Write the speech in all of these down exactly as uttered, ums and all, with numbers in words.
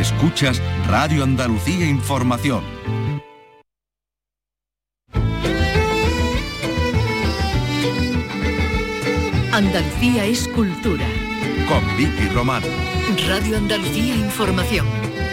Escuchas Radio Andalucía Información. Andalucía es cultura. Con Vicky Román. Radio Andalucía Información.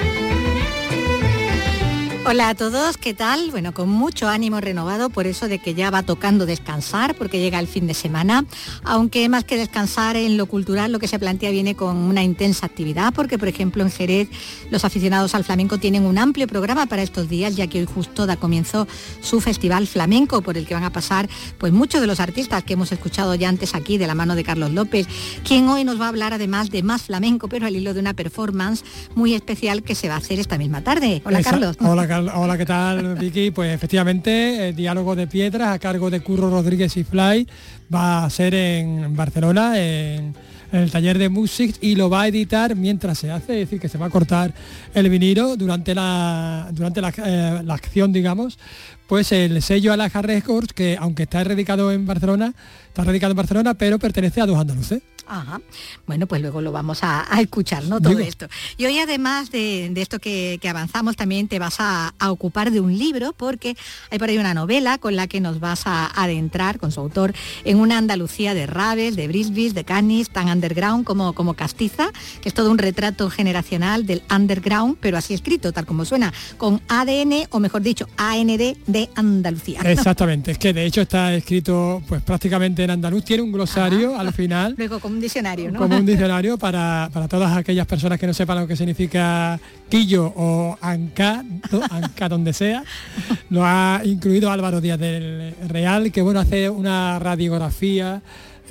Hola a todos, ¿qué tal? Bueno, con mucho ánimo renovado por eso de que ya va tocando descansar, porque llega el fin de semana, aunque más que descansar en lo cultural, lo que se plantea viene con una intensa actividad, porque por ejemplo en Jerez los aficionados al flamenco tienen un amplio programa para estos días, ya que hoy justo da comienzo su festival flamenco, por el que van a pasar pues muchos de los artistas que hemos escuchado ya antes aquí, de la mano de Carlos López, quien hoy nos va a hablar además de más flamenco, pero al hilo de una performance muy especial que se va a hacer esta misma tarde. Hola, Esa, Carlos. Hola, Hola, ¿qué tal, Vicky? Pues efectivamente, el Diálogo de Piedras a cargo de Curro Rodríguez y Fly va a ser en Barcelona, en, en el taller de Music, y lo va a editar mientras se hace, es decir, que se va a cortar el vinilo durante la durante la, eh, la acción, digamos, pues el sello Alaja Records, que aunque está radicado en Barcelona, está radicado en Barcelona, pero pertenece a Dos Andaluces. Ajá. Bueno, pues luego lo vamos a, a escuchar, ¿no? Todo Digo. esto. Y hoy, además de, de esto que, que avanzamos, también te vas a, a ocupar de un libro, porque hay por ahí una novela con la que nos vas a adentrar, con su autor, en una Andalucía de raves, de brisbis, de canis, tan underground como, como castiza, que es todo un retrato generacional del underground, pero así escrito, tal como suena, con A D N, o mejor dicho, A N D de Andalucía. Exactamente, es que de hecho está escrito pues prácticamente en andaluz, tiene un glosario Ajá. al final. Luego con un diccionario, ¿no? Como un diccionario para, para todas aquellas personas que no sepan lo que significa quillo o anca, anca donde sea. Lo ha incluido Álvaro Díaz del Real, que bueno, hace una radiografía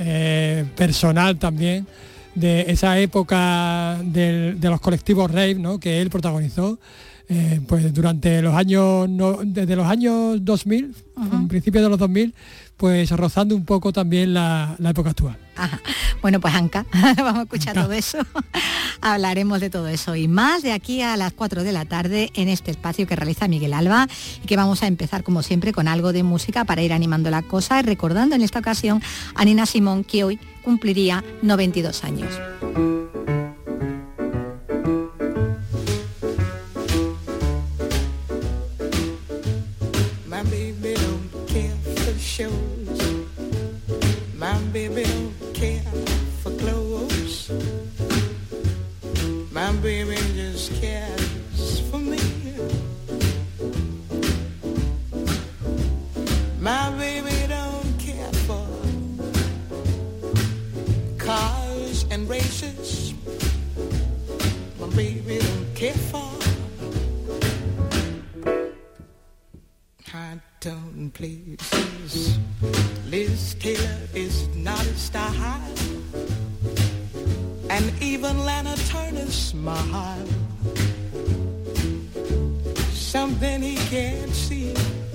eh, personal también de esa época del, de los colectivos rave, ¿no?, que él protagonizó. Eh, pues durante los años, no, desde los años dos mil, uh-huh. en principio de los dos mil, pues rozando un poco también la, la época actual. Ajá. Bueno, pues Anca, vamos a escuchar Anca. todo eso. Hablaremos de todo eso y más de aquí a las cuatro de la tarde en este espacio que realiza Miguel Alba, y que vamos a empezar como siempre con algo de música para ir animando la cosa, recordando en esta ocasión a Nina Simone, que hoy cumpliría noventa y dos años. My baby don't care for clothes. My baby just cares for me. My baby don't care for cars and races. My baby don't care for high-tone places. Liz Taylor is not a style, and even Lana Turner's smile, something he can't see.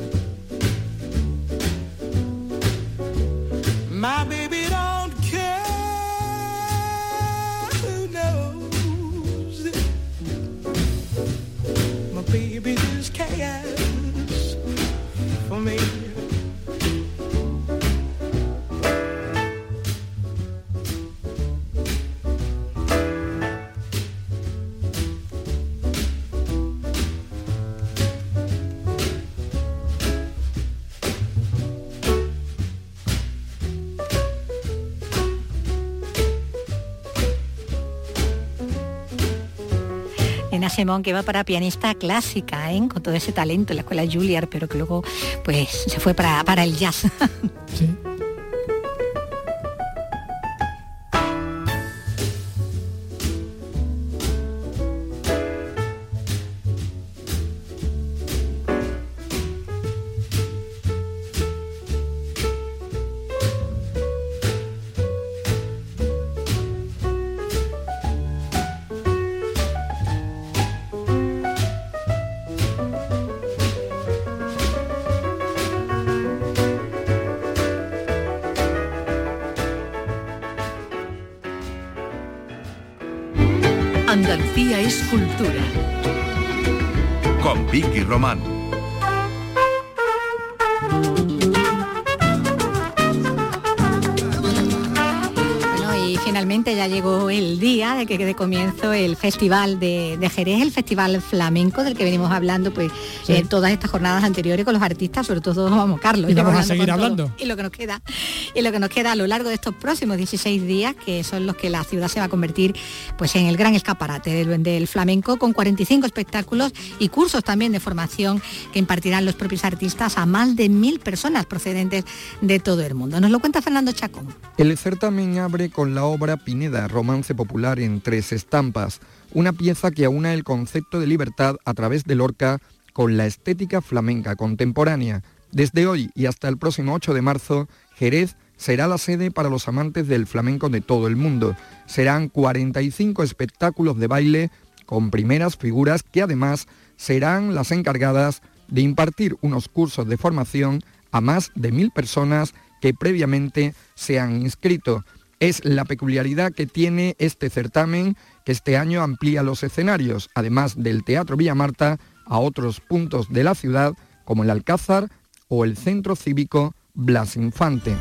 My baby don't care, who knows? My baby just cares for me. Nina Simone, que va para pianista clásica, ¿eh?, con todo ese talento en la escuela Juilliard, pero que luego pues se fue para, para el jazz. Sí. Andalucía es cultura. Con Vicky Román. finalmente ya llegó el día de que de comienzo el Festival de, de Jerez, el Festival Flamenco, del que venimos hablando pues sí. eh, todas estas jornadas anteriores con los artistas, sobre todo, vamos, Carlos. Y vamos a seguir hablando. Y lo que nos queda, y lo que nos queda a lo largo de estos próximos dieciséis días, que son los que la ciudad se va a convertir pues en el gran escaparate del, del flamenco, con cuarenta y cinco espectáculos y cursos también de formación que impartirán los propios artistas a más de mil personas procedentes de todo el mundo. Nos lo cuenta Fernando Chacón. El certamen abre con la obra Pineda, romance popular en tres estampas, una pieza que aúna el concepto de libertad a través de Lorca con la estética flamenca contemporánea. Desde hoy y hasta el próximo ocho de marzo, Jerez será la sede para los amantes del flamenco de todo el mundo. Serán cuarenta y cinco espectáculos de baile con primeras figuras que además serán las encargadas de impartir unos cursos de formación a más de mil personas que previamente se han inscrito. Es la peculiaridad que tiene este certamen, que este año amplía los escenarios, además del Teatro Villamarta, a otros puntos de la ciudad, como el Alcázar o el Centro Cívico Blas Infante.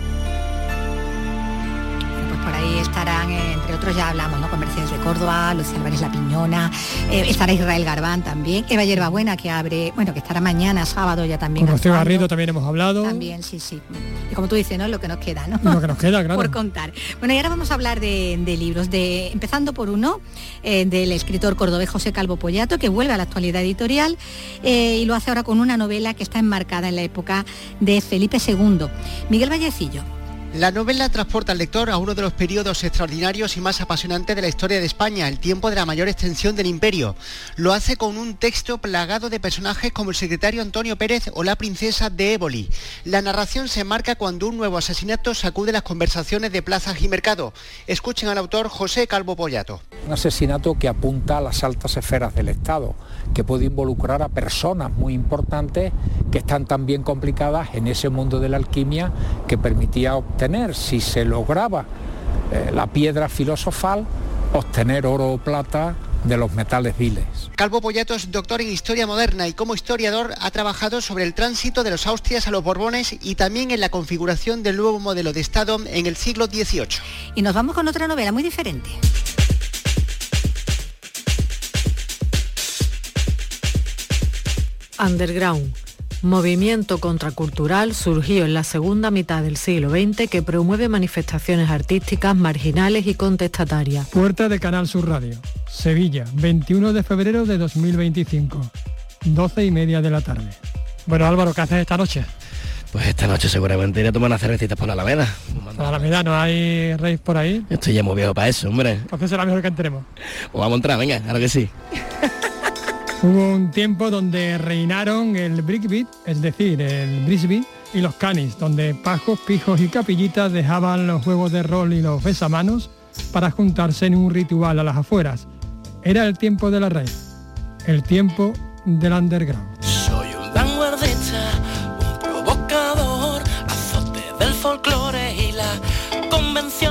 Pues por ahí estarán, entre otros ya hablamos, ¿no? Con Mercedes de Córdoba, Lucía Álvarez La Piñona, eh, estará Israel Garbán también, Eva Yerbabuena, que abre, bueno, que estará mañana, sábado ya también. Con Rocío Garrido también hemos hablado. También, sí, sí. Y como tú dices, ¿no? Lo que nos queda, ¿no? Lo que nos queda, claro. Por contar. Bueno, y ahora vamos a hablar de, de libros, de empezando por uno, eh, del escritor cordobés José Calvo Pollato, que vuelve a la actualidad editorial, eh, y lo hace ahora con una novela que está enmarcada en la época de Felipe segundo. Miguel Vallecillo. La novela transporta al lector a uno de los periodos extraordinarios y más apasionantes de la historia de España, el tiempo de la mayor extensión del imperio. Lo hace con un texto plagado de personajes como el secretario Antonio Pérez o la princesa de Éboli. La narración se marca cuando un nuevo asesinato sacude las conversaciones de plazas y mercado. Escuchen al autor José Calvo Pollato. Un asesinato que apunta a las altas esferas del Estado, que puede involucrar a personas muy importantes que están también complicadas en ese mundo de la alquimia que permitía obtener, si se lograba eh, la piedra filosofal, obtener oro o plata de los metales viles. Calvo Pollato es doctor en Historia Moderna y como historiador ha trabajado sobre el tránsito de los Austrias a los Borbones y también en la configuración del nuevo modelo de Estado en el siglo dieciocho. Y nos vamos con otra novela muy diferente. Underground, movimiento contracultural surgió en la segunda mitad del siglo veinte que promueve manifestaciones artísticas marginales y contestatarias. Puerta de Canal Sur Radio, Sevilla, veintiuno de febrero de dos mil veinticinco, doce y media de la tarde. Bueno, Álvaro, ¿qué haces esta noche? Pues esta noche seguramente iré a tomar unas cervecitas por la Alameda. Por la Alameda, ¿no hay rave por ahí? Estoy ya muy viejo para eso, hombre. Entonces será mejor que entremos. Pues vamos a entrar, venga, claro que sí. Hubo un tiempo donde reinaron el breakbeat, es decir, el brisbeat, y los canis, donde pajos, pijos y capillitas dejaban los juegos de rol y los besamanos para juntarse en un ritual a las afueras. Era el tiempo de la rave, el tiempo del underground. Soy un vanguardista, un provocador, azote del folclore y la convención.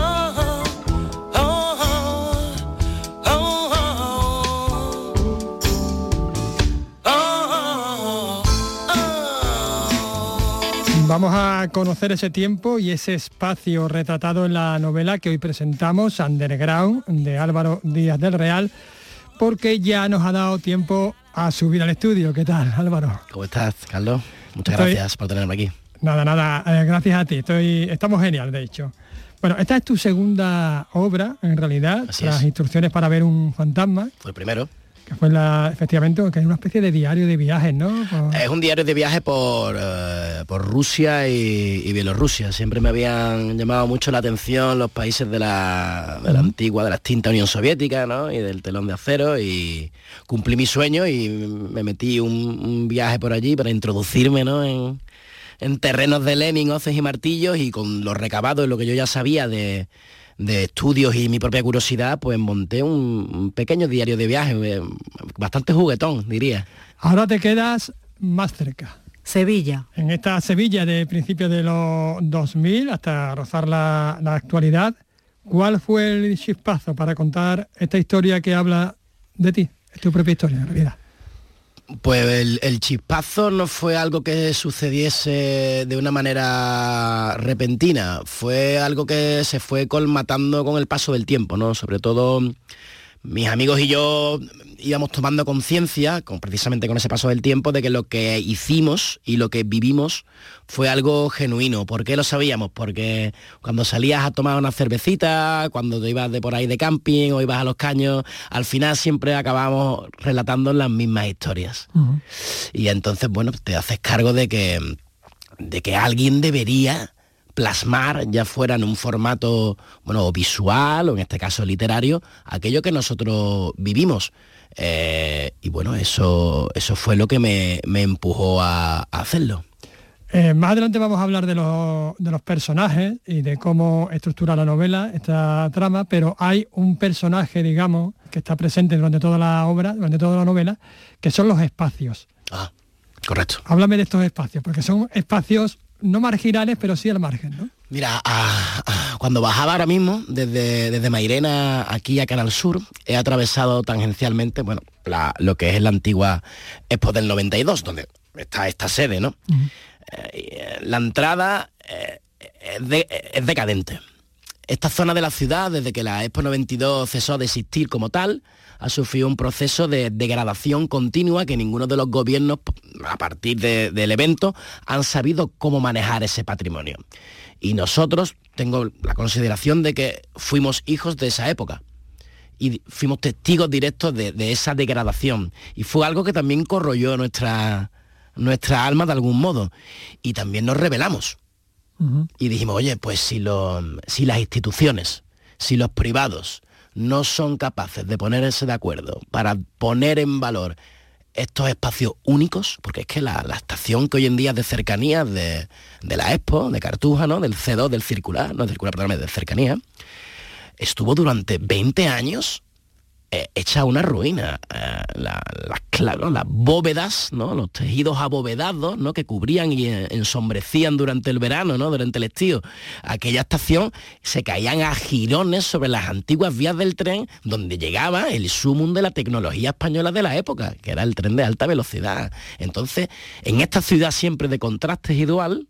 Vamos a conocer ese tiempo y ese espacio retratado en la novela que hoy presentamos, Underground, de Álvaro Díaz del Real, porque ya nos ha dado tiempo a subir al estudio. ¿Qué tal, Álvaro? ¿Cómo estás, Carlos? Muchas Estoy... gracias por tenerme aquí. Nada, nada, eh, gracias a ti. Estoy... Estamos genial, de hecho. Bueno, esta es tu segunda obra, en realidad, Así Las es. instrucciones para ver un fantasma. Fue el primero. Que fue la, efectivamente, que es una especie de diario de viajes, ¿no? Por... Es un diario de viaje por, eh, por Rusia y, y Bielorrusia. Siempre me habían llamado mucho la atención los países de la, de la uh-huh. antigua, de la extinta Unión Soviética, ¿no? Y del telón de acero, y cumplí mi sueño y me metí un, un viaje por allí para introducirme, ¿no? En, en terrenos de Lenin, hoces y martillos, y con los recabados, lo que yo ya sabía de... de estudios y mi propia curiosidad, pues monté un, un pequeño diario de viaje, bastante juguetón, diría. Ahora te quedas más cerca. Sevilla. En esta Sevilla de principios de los dos mil hasta rozar la, la actualidad, ¿cuál fue el chispazo para contar esta historia que habla de ti? Es tu propia historia, en realidad. Pues el, el chispazo no fue algo que sucediese de una manera repentina, fue algo que se fue colmatando con el paso del tiempo, ¿no? Sobre todo mis amigos y yo íbamos tomando conciencia, con, precisamente con ese paso del tiempo, de que lo que hicimos y lo que vivimos fue algo genuino. ¿Por qué lo sabíamos? Porque cuando salías a tomar una cervecita, cuando te ibas de por ahí de camping o ibas a los caños, al final siempre acabábamos relatando las mismas historias. Uh-huh. Y entonces, bueno, te haces cargo de que, de que alguien debería plasmar, ya fuera en un formato, bueno, visual o en este caso literario, aquello que nosotros vivimos. Eh, y bueno, eso, eso fue lo que me, me empujó a, a hacerlo. Eh, más adelante vamos a hablar de los, de los personajes y de cómo estructura la novela, esta trama, pero hay un personaje, digamos, que está presente durante toda la obra, durante toda la novela, que son los espacios. Ah, correcto. Háblame de estos espacios, porque son espacios no marginales, pero sí al margen, ¿no? Mira, a, a, cuando bajaba ahora mismo, desde, desde Mairena aquí a Canal Sur, he atravesado tangencialmente, bueno, la, lo que es la antigua Expo del noventa y dos, donde está esta sede, ¿no? Uh-huh. Eh, la entrada eh, es, de, es decadente. Esta zona de la ciudad, desde que la Expo noventa y dos cesó de existir como tal, ha sufrido un proceso de degradación continua que ninguno de los gobiernos, a partir de, del evento, han sabido cómo manejar ese patrimonio. Y nosotros, tengo la consideración de que fuimos hijos de esa época y fuimos testigos directos de, de esa degradación. Y fue algo que también corroyó nuestra, nuestra alma de algún modo. Y también nos rebelamos. Uh-huh. Y dijimos, oye, pues si, lo, si las instituciones, si los privados no son capaces de ponerse de acuerdo para poner en valor estos espacios únicos, porque es que la, la estación que hoy en día es de cercanías de, de la Expo, de Cartuja, ¿no? Del C dos, del Circular, no del Circular, perdón, de cercanía, estuvo durante veinte años eh, hecha una ruina. Eh, la, la, claro, las bóvedas, ¿no? Los tejidos abovedados, ¿no? Que cubrían y eh, ensombrecían durante el verano, ¿no? Durante el estío. Aquella estación se caían a jirones sobre las antiguas vías del tren, donde llegaba el sumum de la tecnología española de la época, que era el tren de alta velocidad. Entonces, en esta ciudad siempre de contrastes y dual,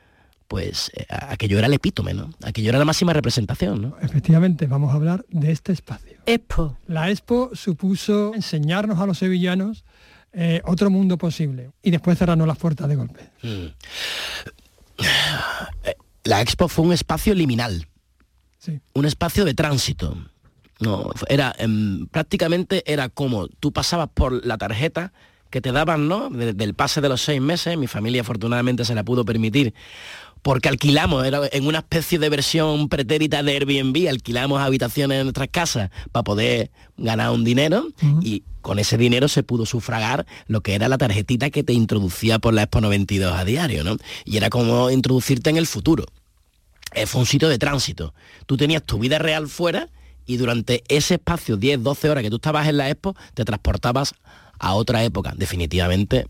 pues eh, aquello era el epítome, ¿no? Aquello era la máxima representación, ¿no? Efectivamente, vamos a hablar de este espacio. Expo. La Expo supuso enseñarnos a los sevillanos eh, otro mundo posible y después cerrarnos las puertas de golpe. Mm. La Expo fue un espacio liminal, sí. Un espacio de tránsito. No, era eh, prácticamente era como tú pasabas por la tarjeta que te daban, ¿no? De, del pase de los seis meses. Mi familia afortunadamente se la pudo permitir porque alquilamos, era en una especie de versión pretérita de Airbnb, alquilamos habitaciones en nuestras casas para poder ganar un dinero. Uh-huh. Y con ese dinero se pudo sufragar lo que era la tarjetita que te introducía por la Expo noventa y dos a diario, ¿no? Y era como introducirte en el futuro. Eh, fue un sitio de tránsito. Tú tenías tu vida real fuera y durante ese espacio, diez, doce horas que tú estabas en la Expo, te transportabas a otra época, definitivamente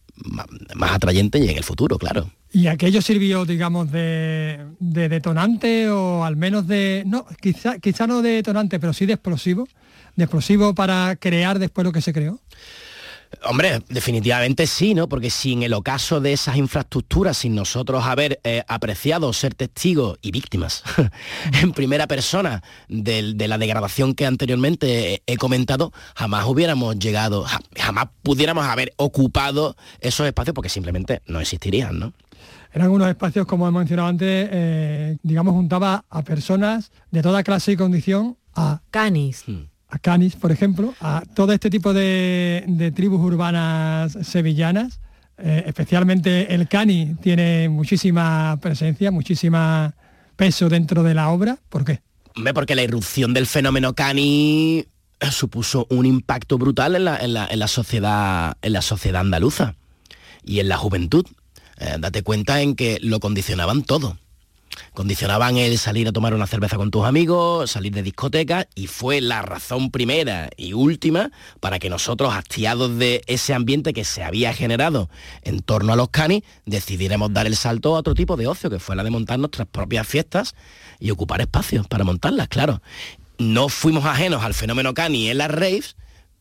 más atrayente y en el futuro, claro. ¿Y aquello sirvió, digamos, de, de detonante o al menos de... No, quizá, quizá no de detonante, pero sí de explosivo? ¿De explosivo para crear después lo que se creó? Hombre, definitivamente sí, ¿no? Porque sin el ocaso de esas infraestructuras, sin nosotros haber eh, apreciado, ser testigos y víctimas en primera persona de, de la degradación que anteriormente he, he comentado, jamás hubiéramos llegado, jamás pudiéramos haber ocupado esos espacios porque simplemente no existirían, ¿no? Eran unos espacios, como he mencionado antes, eh, digamos, juntaba a personas de toda clase y condición a... Canis. Hmm. a Canis, por ejemplo, a todo este tipo de, de tribus urbanas sevillanas. Eh, especialmente el Cani tiene muchísima presencia, muchísima peso dentro de la obra. ¿Por qué? Hombre, porque la irrupción del fenómeno Cani supuso un impacto brutal en la, en la, en la sociedad, en la sociedad andaluza y en la juventud. Eh, date cuenta en que lo condicionaban todo. Condicionaban el salir a tomar una cerveza con tus amigos, salir de discotecas, y fue la razón primera y última para que nosotros, hastiados de ese ambiente que se había generado en torno a los Canis, decidiéramos dar el salto a otro tipo de ocio, que fue la de montar nuestras propias fiestas y ocupar espacios para montarlas, claro. No fuimos ajenos al fenómeno Cani en las raves,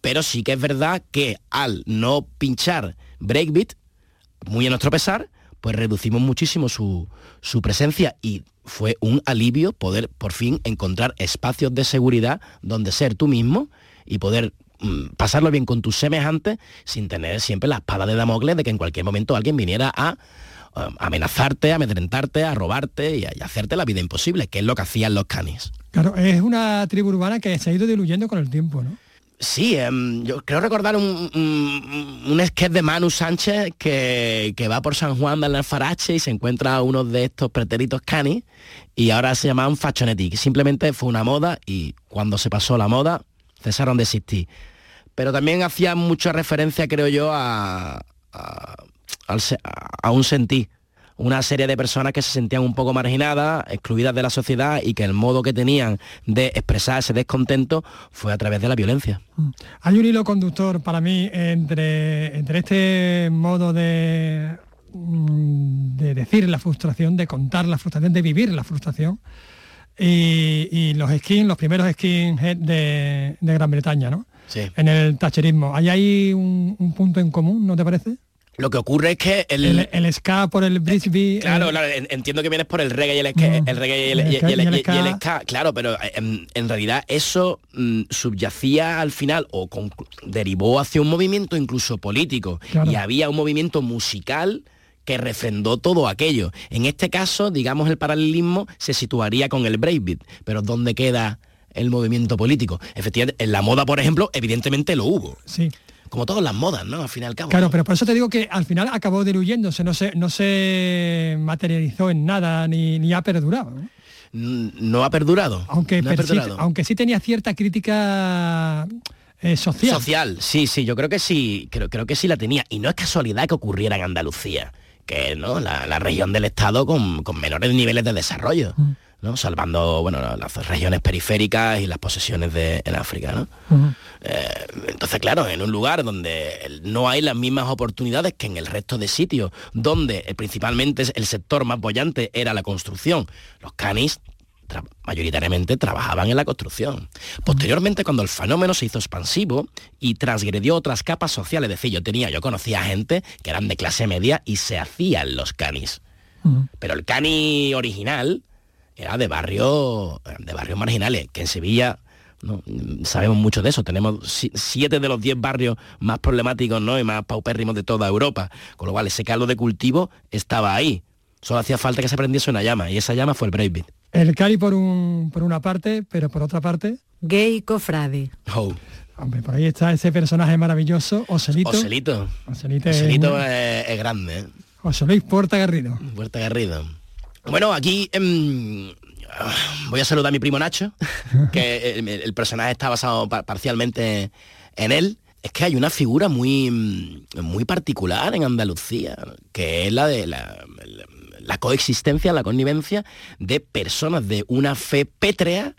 pero sí que es verdad que al no pinchar breakbeat, muy a nuestro pesar, pues reducimos muchísimo su, su presencia y fue un alivio poder por fin encontrar espacios de seguridad donde ser tú mismo y poder mm, pasarlo bien con tus semejantes sin tener siempre la espada de Damocles de que en cualquier momento alguien viniera a uh, amenazarte, a amedrentarte, a robarte y a, y a hacerte la vida imposible, que es lo que hacían los canis. Claro, es una tribu urbana que se ha ido diluyendo con el tiempo, ¿no? Sí, eh, yo creo recordar un, un, un sketch de Manu Sánchez que, que va por San Juan del Alfarache y se encuentra a uno de estos pretéritos canis y ahora se llamaban fachonetti, que simplemente fue una moda y cuando se pasó la moda cesaron de existir. Pero también hacía mucha referencia, creo yo, a, a, a, a un sentir. Una serie de personas que se sentían un poco marginadas, excluidas de la sociedad y que el modo que tenían de expresar ese descontento fue a través de la violencia. Hay un hilo conductor para mí entre, entre este modo de, de decir la frustración, de contar la frustración, de vivir la frustración y, y los skins, los primeros skinhead de, de Gran Bretaña, ¿no? Sí. En el thatcherismo. ¿Hay ahí un, un punto en común, no te parece? Lo que ocurre es que el, el, el ska por el Brisbane. Claro, el... claro, entiendo que vienes por el reggae y el ska, no, el reggae y el, el, ska, y el, y el, ska. Y el ska, claro, pero en, en realidad eso mm, subyacía al final o con, derivó hacia un movimiento incluso político, claro. Y había un movimiento musical que refrendó todo aquello. En este caso, digamos, el paralelismo se situaría con el breakbeat, pero ¿dónde queda el movimiento político? Efectivamente, en la moda, por ejemplo, evidentemente lo hubo. Sí. Como todas las modas, ¿no? Al fin y al cabo. Claro, ¿no? Pero por eso te digo que al final acabó diluyéndose, no se, no se materializó en nada, ni, ni ha perdurado, ¿no? No ha perdurado. Aunque, no ha perdurado. Sí, aunque sí tenía cierta crítica eh, social. Social, sí, sí, yo creo que sí, creo, creo que sí la tenía. Y no es casualidad que ocurriera en Andalucía, que no la, la región del Estado con, con menores niveles de desarrollo. Mm. ¿No? Salvando bueno, las regiones periféricas y las posesiones de, en África, ¿no? Uh-huh. eh, entonces, claro, en un lugar donde no hay las mismas oportunidades que en el resto de sitios, donde eh, principalmente el sector más boyante era la construcción, los canis tra- mayoritariamente trabajaban en la construcción. Posteriormente, cuando el fenómeno se hizo expansivo y transgredió otras capas sociales, es decir, yo tenía, yo conocía gente que eran de clase media y se hacían los canis. Uh-huh. Pero el cani original era de barrio de barrios marginales, que en Sevilla no sabemos mucho de eso, tenemos siete de los diez barrios más problemáticos, ¿no? Y más paupérrimos de toda Europa, con lo cual ese caldo de cultivo estaba ahí, solo hacía falta que se prendiese una llama, y esa llama fue el breakbeat. El cali por un por una parte, pero por otra parte gay cofrade. Oh. Hombre, por ahí está ese personaje maravilloso, Oselito. Oselito. Oselito, Oselito es, es, es grande, ¿eh? José Luis Puerta Garrido. Puerta Garrido. Bueno, aquí eh, voy a saludar a mi primo Nacho, que el, el personaje está basado par- parcialmente en él. Es que hay una figura muy, muy particular en Andalucía, que es la de la, la, la coexistencia, la connivencia de personas de una fe pétrea,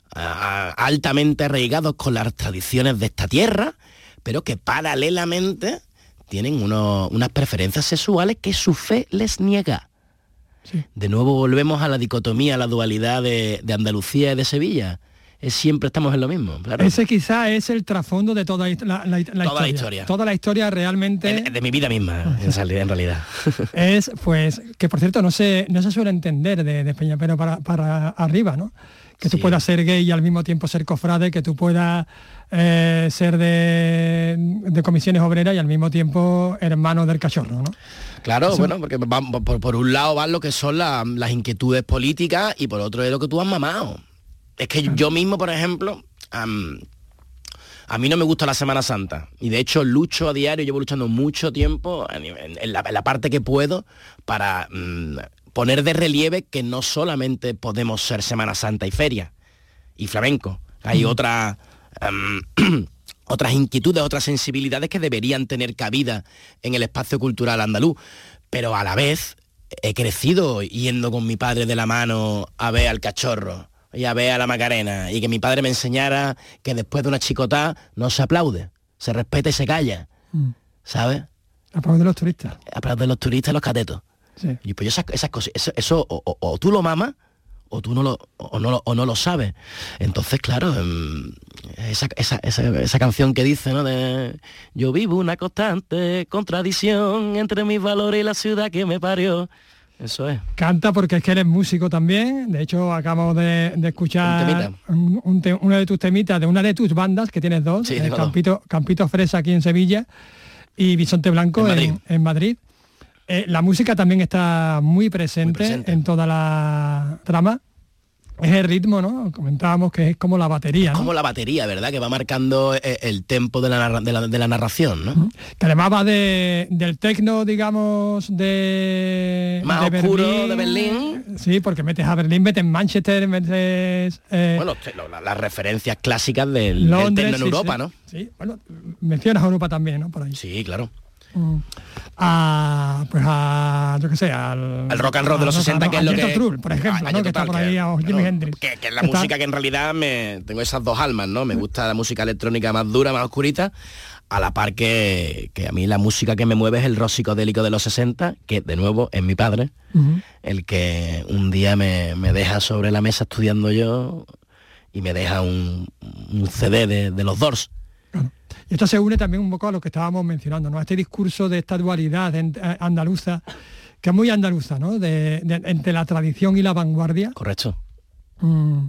a, altamente arraigados con las tradiciones de esta tierra, pero que paralelamente tienen uno, unas preferencias sexuales que su fe les niega. Sí. De nuevo volvemos a la dicotomía, a la dualidad de, de Andalucía y de Sevilla. Es, siempre estamos en lo mismo. Claro. Ese quizá es el trasfondo de toda la, la, la, toda historia. la historia. Toda la historia realmente... De, de mi vida misma, en, salida, en realidad. Es, pues, que por cierto no se, no se suele entender de, de Peñapero para, para arriba, ¿no? Que tú sí. puedas ser gay y al mismo tiempo ser cofrade, que tú puedas eh, ser de, de comisiones obreras y al mismo tiempo hermano del cachorro, ¿no? Claro, Eso... bueno, porque van, por, por un lado van lo que son la, las inquietudes políticas y por otro es lo que tú has mamado. Es que yo mismo, por ejemplo, um, a mí no me gusta la Semana Santa y de hecho lucho a diario, llevo luchando mucho tiempo en, en, la, en la parte que puedo para um, poner de relieve que no solamente podemos ser Semana Santa y feria y flamenco, hay mm. otras um, otras inquietudes, otras sensibilidades que deberían tener cabida en el espacio cultural andaluz, pero a la vez he crecido yendo con mi padre de la mano a ver al cachorro y a ver a la Macarena, y que mi padre me enseñara que después de una chicotá no se aplaude, se respeta y se calla, mm. ¿sabes? Aplaude los turistas. Aplaude los turistas y los catetos. Sí. Y pues esas, esas cosas, eso, eso o, o, o tú lo mamas, o tú no lo, o no lo, o no lo sabes. Entonces, claro, esa, esa, esa, esa canción que dice, ¿no? De yo vivo una constante contradicción entre mis valores y la ciudad que me parió. Eso es. Canta porque es que eres músico también. De hecho, acabamos de, de escuchar un, un te, una de tus temitas de una de tus bandas, que tienes dos, sí, el Campito, Campito Fresa aquí en Sevilla y Bisonte Blanco en Madrid. En, en Madrid. Eh, la música también está muy presente, muy presente en toda la trama. Es el ritmo, ¿no? Comentábamos que es como la batería, ¿no? Como la batería, ¿verdad? Que va marcando el, el tempo de la, de, la, de la narración, ¿no? Uh-huh. Que además va de, del tecno, digamos, de... Más de oscuro, Berlín. de Berlín. Sí, porque metes a Berlín, metes Manchester, metes... Eh, bueno, las la referencias clásicas del, Londres, del tecno en sí, Europa, sí. ¿no? Sí, bueno, mencionas a Europa también, ¿no? Por ahí. Sí, claro. Mm. A, pues a, yo qué sé, al... al rock and roll de los sesenta, que es lo que... Trull, por ejemplo, a, ¿no? Que está por ahí, a Jimi Hendrix. Que, que es la está... música que en realidad me... Tengo esas dos almas, ¿no? Me gusta la música electrónica más dura, más oscurita, a la par que, que a mí la música que me mueve es el rock psicodélico de los sesenta, que de nuevo es mi padre, uh-huh. el que un día me, me deja sobre la mesa estudiando yo y me deja un, un C D de, de los Doors. Claro. Y esto se une también un poco a lo que estábamos mencionando, ¿no? Este discurso de esta dualidad andaluza, que es muy andaluza, ¿no? De, de, entre la tradición y la vanguardia. Correcto. Mm.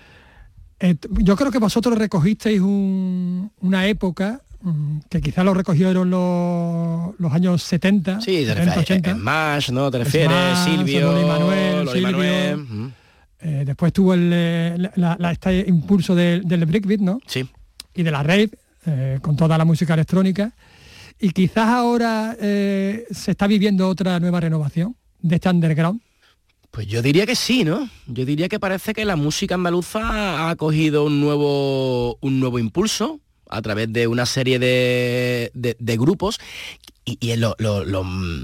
Eh, yo creo que vosotros recogisteis un, una época mm, que quizás lo recogieron los, los años setenta, sí, setenta, ochenta. Smash, ¿no? Te refieres, Smash, Silvio, Loli Manuel, Loli Manuel. Uh-huh. Eh, después tuvo el, la, la, este impulso del, del breakbeat, ¿no? Sí. Y de la rave, eh, con toda la música electrónica. Y quizás ahora eh, se está viviendo otra nueva renovación de este underground. Pues yo diría que sí, ¿no? Yo diría que parece que la música andaluza ha cogido un nuevo, un nuevo impulso a través de una serie de, de, de grupos y, y lo, lo, lo,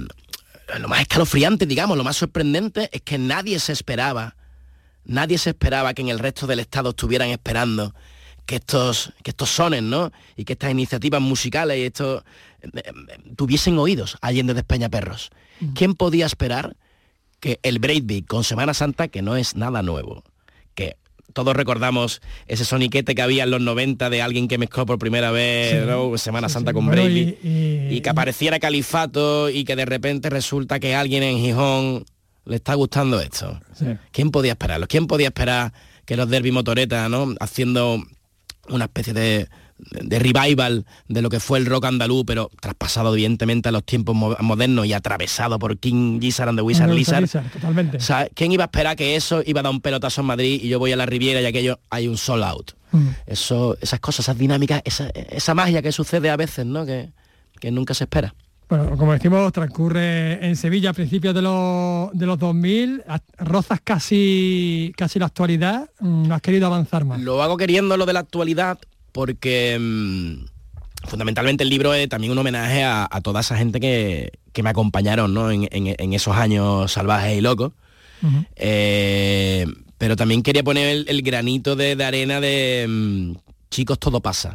lo más escalofriante, digamos, lo más sorprendente es que nadie se esperaba, nadie se esperaba que en el resto del estado estuvieran esperando que estos, que estos sones, ¿no? Y que estas iniciativas musicales y estos eh, tuviesen oídos allende de Peñaperros. Mm. ¿Quién podía esperar que el breakbeat con Semana Santa, que no es nada nuevo, que todos recordamos ese soniquete que había en los noventa de alguien que mezcló por primera vez, sí, ¿no? Semana sí, Santa sí. con bueno, breakbeat, y, y, y que apareciera Califato y que de repente resulta que alguien en Gijón le está gustando esto? Sí. ¿Quién podía esperarlo? ¿Quién podía esperar que los Derby Motoreta, ¿no? Haciendo una especie de, de revival de lo que fue el rock andaluz, pero traspasado evidentemente a los tiempos mo- modernos y atravesado por King Gizzard and the Wizard no, Lizard. Lizard totalmente. O sea, ¿quién iba a esperar que eso iba a dar un pelotazo en Madrid y yo voy a la Riviera y aquello hay un sold out? Mm. Eso, esas cosas, esas dinámicas, esa, esa magia que sucede a veces, ¿no? Que, que nunca se espera. Bueno, como decimos, transcurre en Sevilla a principios de los, de los dos mil, rozas casi, casi la actualidad, ¿no has querido avanzar más? Lo hago queriendo lo de la actualidad porque mmm, fundamentalmente el libro es también un homenaje a, a toda esa gente que, que me acompañaron, ¿no? en, en, en esos años salvajes y locos. Uh-huh. Eh, pero también quería poner el, el granito de, de arena de mmm, chicos, todo pasa,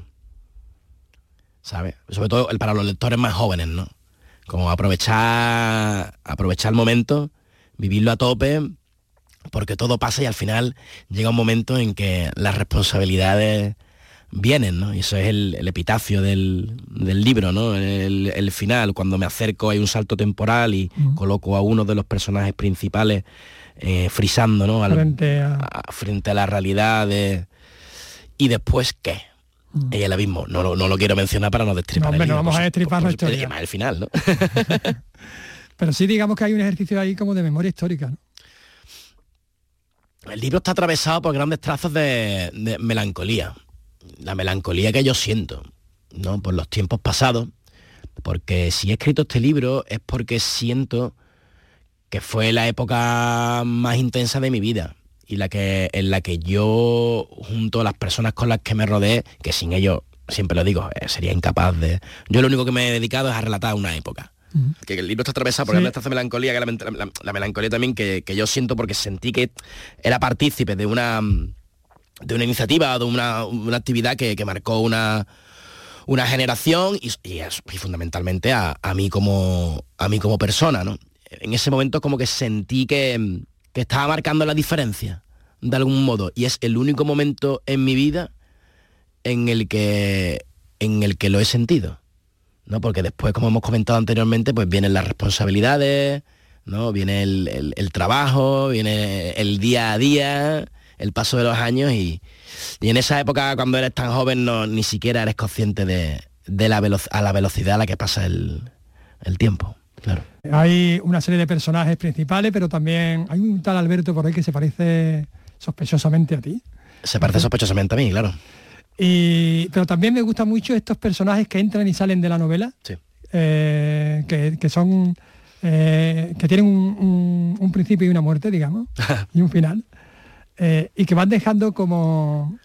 ¿sabes? Sobre todo el, para los lectores más jóvenes, ¿no? Como aprovechar, aprovechar el momento, vivirlo a tope, porque todo pasa y al final llega un momento en que las responsabilidades vienen, ¿no? Y eso es el, el epitafio del, del libro, ¿no? El, el final, cuando me acerco hay un salto temporal y uh-huh. coloco a uno de los personajes principales eh, frisando, ¿no? Al, frente, a... A, frente a la realidad de... ¿Y después qué? Y el abismo, no, no lo quiero mencionar para no destripar. No, hombre, el libro, no vamos por, a destripar la historia. Es más el final, ¿no? Pero sí digamos que hay un ejercicio ahí como de memoria histórica, ¿no? El libro está atravesado por grandes trazos de, de melancolía. La melancolía que yo siento, ¿no? Por los tiempos pasados. Porque si he escrito este libro es porque siento que fue la época más intensa de mi vida. Y la que en la que yo, junto a las personas con las que me rodeé, que sin ellos, siempre lo digo, eh, sería incapaz de... Yo lo único que me he dedicado es a relatar una época. Uh-huh. Que el libro está atravesado por sí. esta melancolía, que la, la, la melancolía también que, que yo siento porque sentí que era partícipe de una de una iniciativa, de una, una actividad que, que marcó una, una generación y, y, y fundamentalmente a, a, mí como, a mí como persona, ¿no? En ese momento como que sentí que... que estaba marcando la diferencia. de algún modo, y es el único momento en mi vida en el que, en el que lo he sentido, ¿no? Porque después, como hemos comentado anteriormente, pues vienen las responsabilidades, ¿no? Viene el, el, el trabajo, viene el día a día, el paso de los años, y, y en esa época, cuando eres tan joven, no, ni siquiera eres consciente de, de la, velo- a la velocidad a la que pasa el, el tiempo. Claro. Hay una serie de personajes principales, pero también hay un tal Alberto por ahí que se parece sospechosamente a ti. Se parece sospechosamente a mí, claro. Y, pero también me gustan mucho estos personajes que entran y salen de la novela, sí. eh, que, que son eh, que tienen un, un, un principio y una muerte, digamos, y un final, eh, y que van dejando como,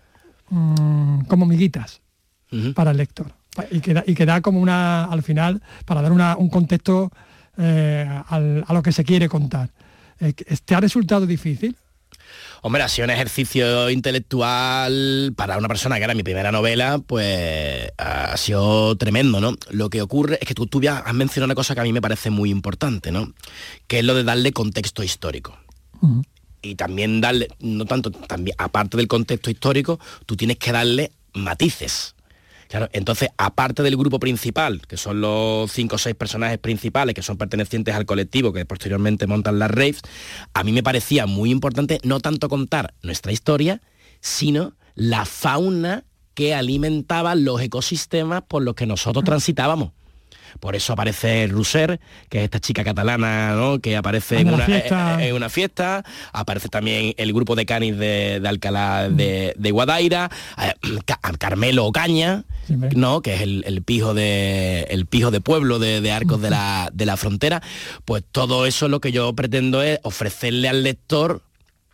um, como miguitas uh-huh. para el lector. Y que, da, y que da como una, al final, para dar una, un contexto eh, al, a lo que se quiere contar. Eh, ¿Te ha resultado difícil? Hombre, ha sido un ejercicio intelectual para una persona que era mi primera novela, pues ha sido tremendo, ¿no? Lo que ocurre es que tú, tú has mencionado una cosa que a mí me parece muy importante, ¿no? Que es lo de darle contexto histórico. Uh-huh. Y también darle, no tanto, también, aparte del contexto histórico, tú tienes que darle matices. Claro, entonces, aparte del grupo principal, que son los cinco o seis personajes principales que son pertenecientes al colectivo que posteriormente montan las raves, a mí me parecía muy importante no tanto contar nuestra historia, sino la fauna que alimentaba los ecosistemas por los que nosotros transitábamos. Por eso aparece Roser, que es esta chica catalana, ¿no? Que aparece en una, fiesta. en una fiesta. Aparece también el grupo de canis de, de Alcalá de, de Guadaira, eh, Carmelo Ocaña, sí, ¿no? Que es el, el pijo de el pijo de pueblo de, de Arcos de la, de la Frontera. Pues todo eso lo que yo pretendo es ofrecerle al lector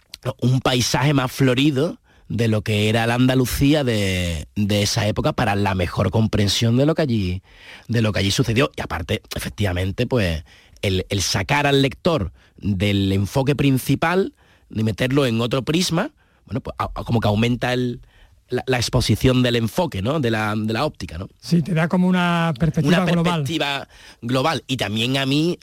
un paisaje más florido de lo que era la Andalucía de, de esa época para la mejor comprensión de lo que allí, de lo que allí sucedió. Y aparte, efectivamente, pues el, el sacar al lector del enfoque principal y meterlo en otro prisma, bueno, pues a, a, como que aumenta el, la, la exposición del enfoque, ¿no? De la, de la óptica, ¿no? Sí, te da como una perspectiva global. Una perspectiva global. Y también a mí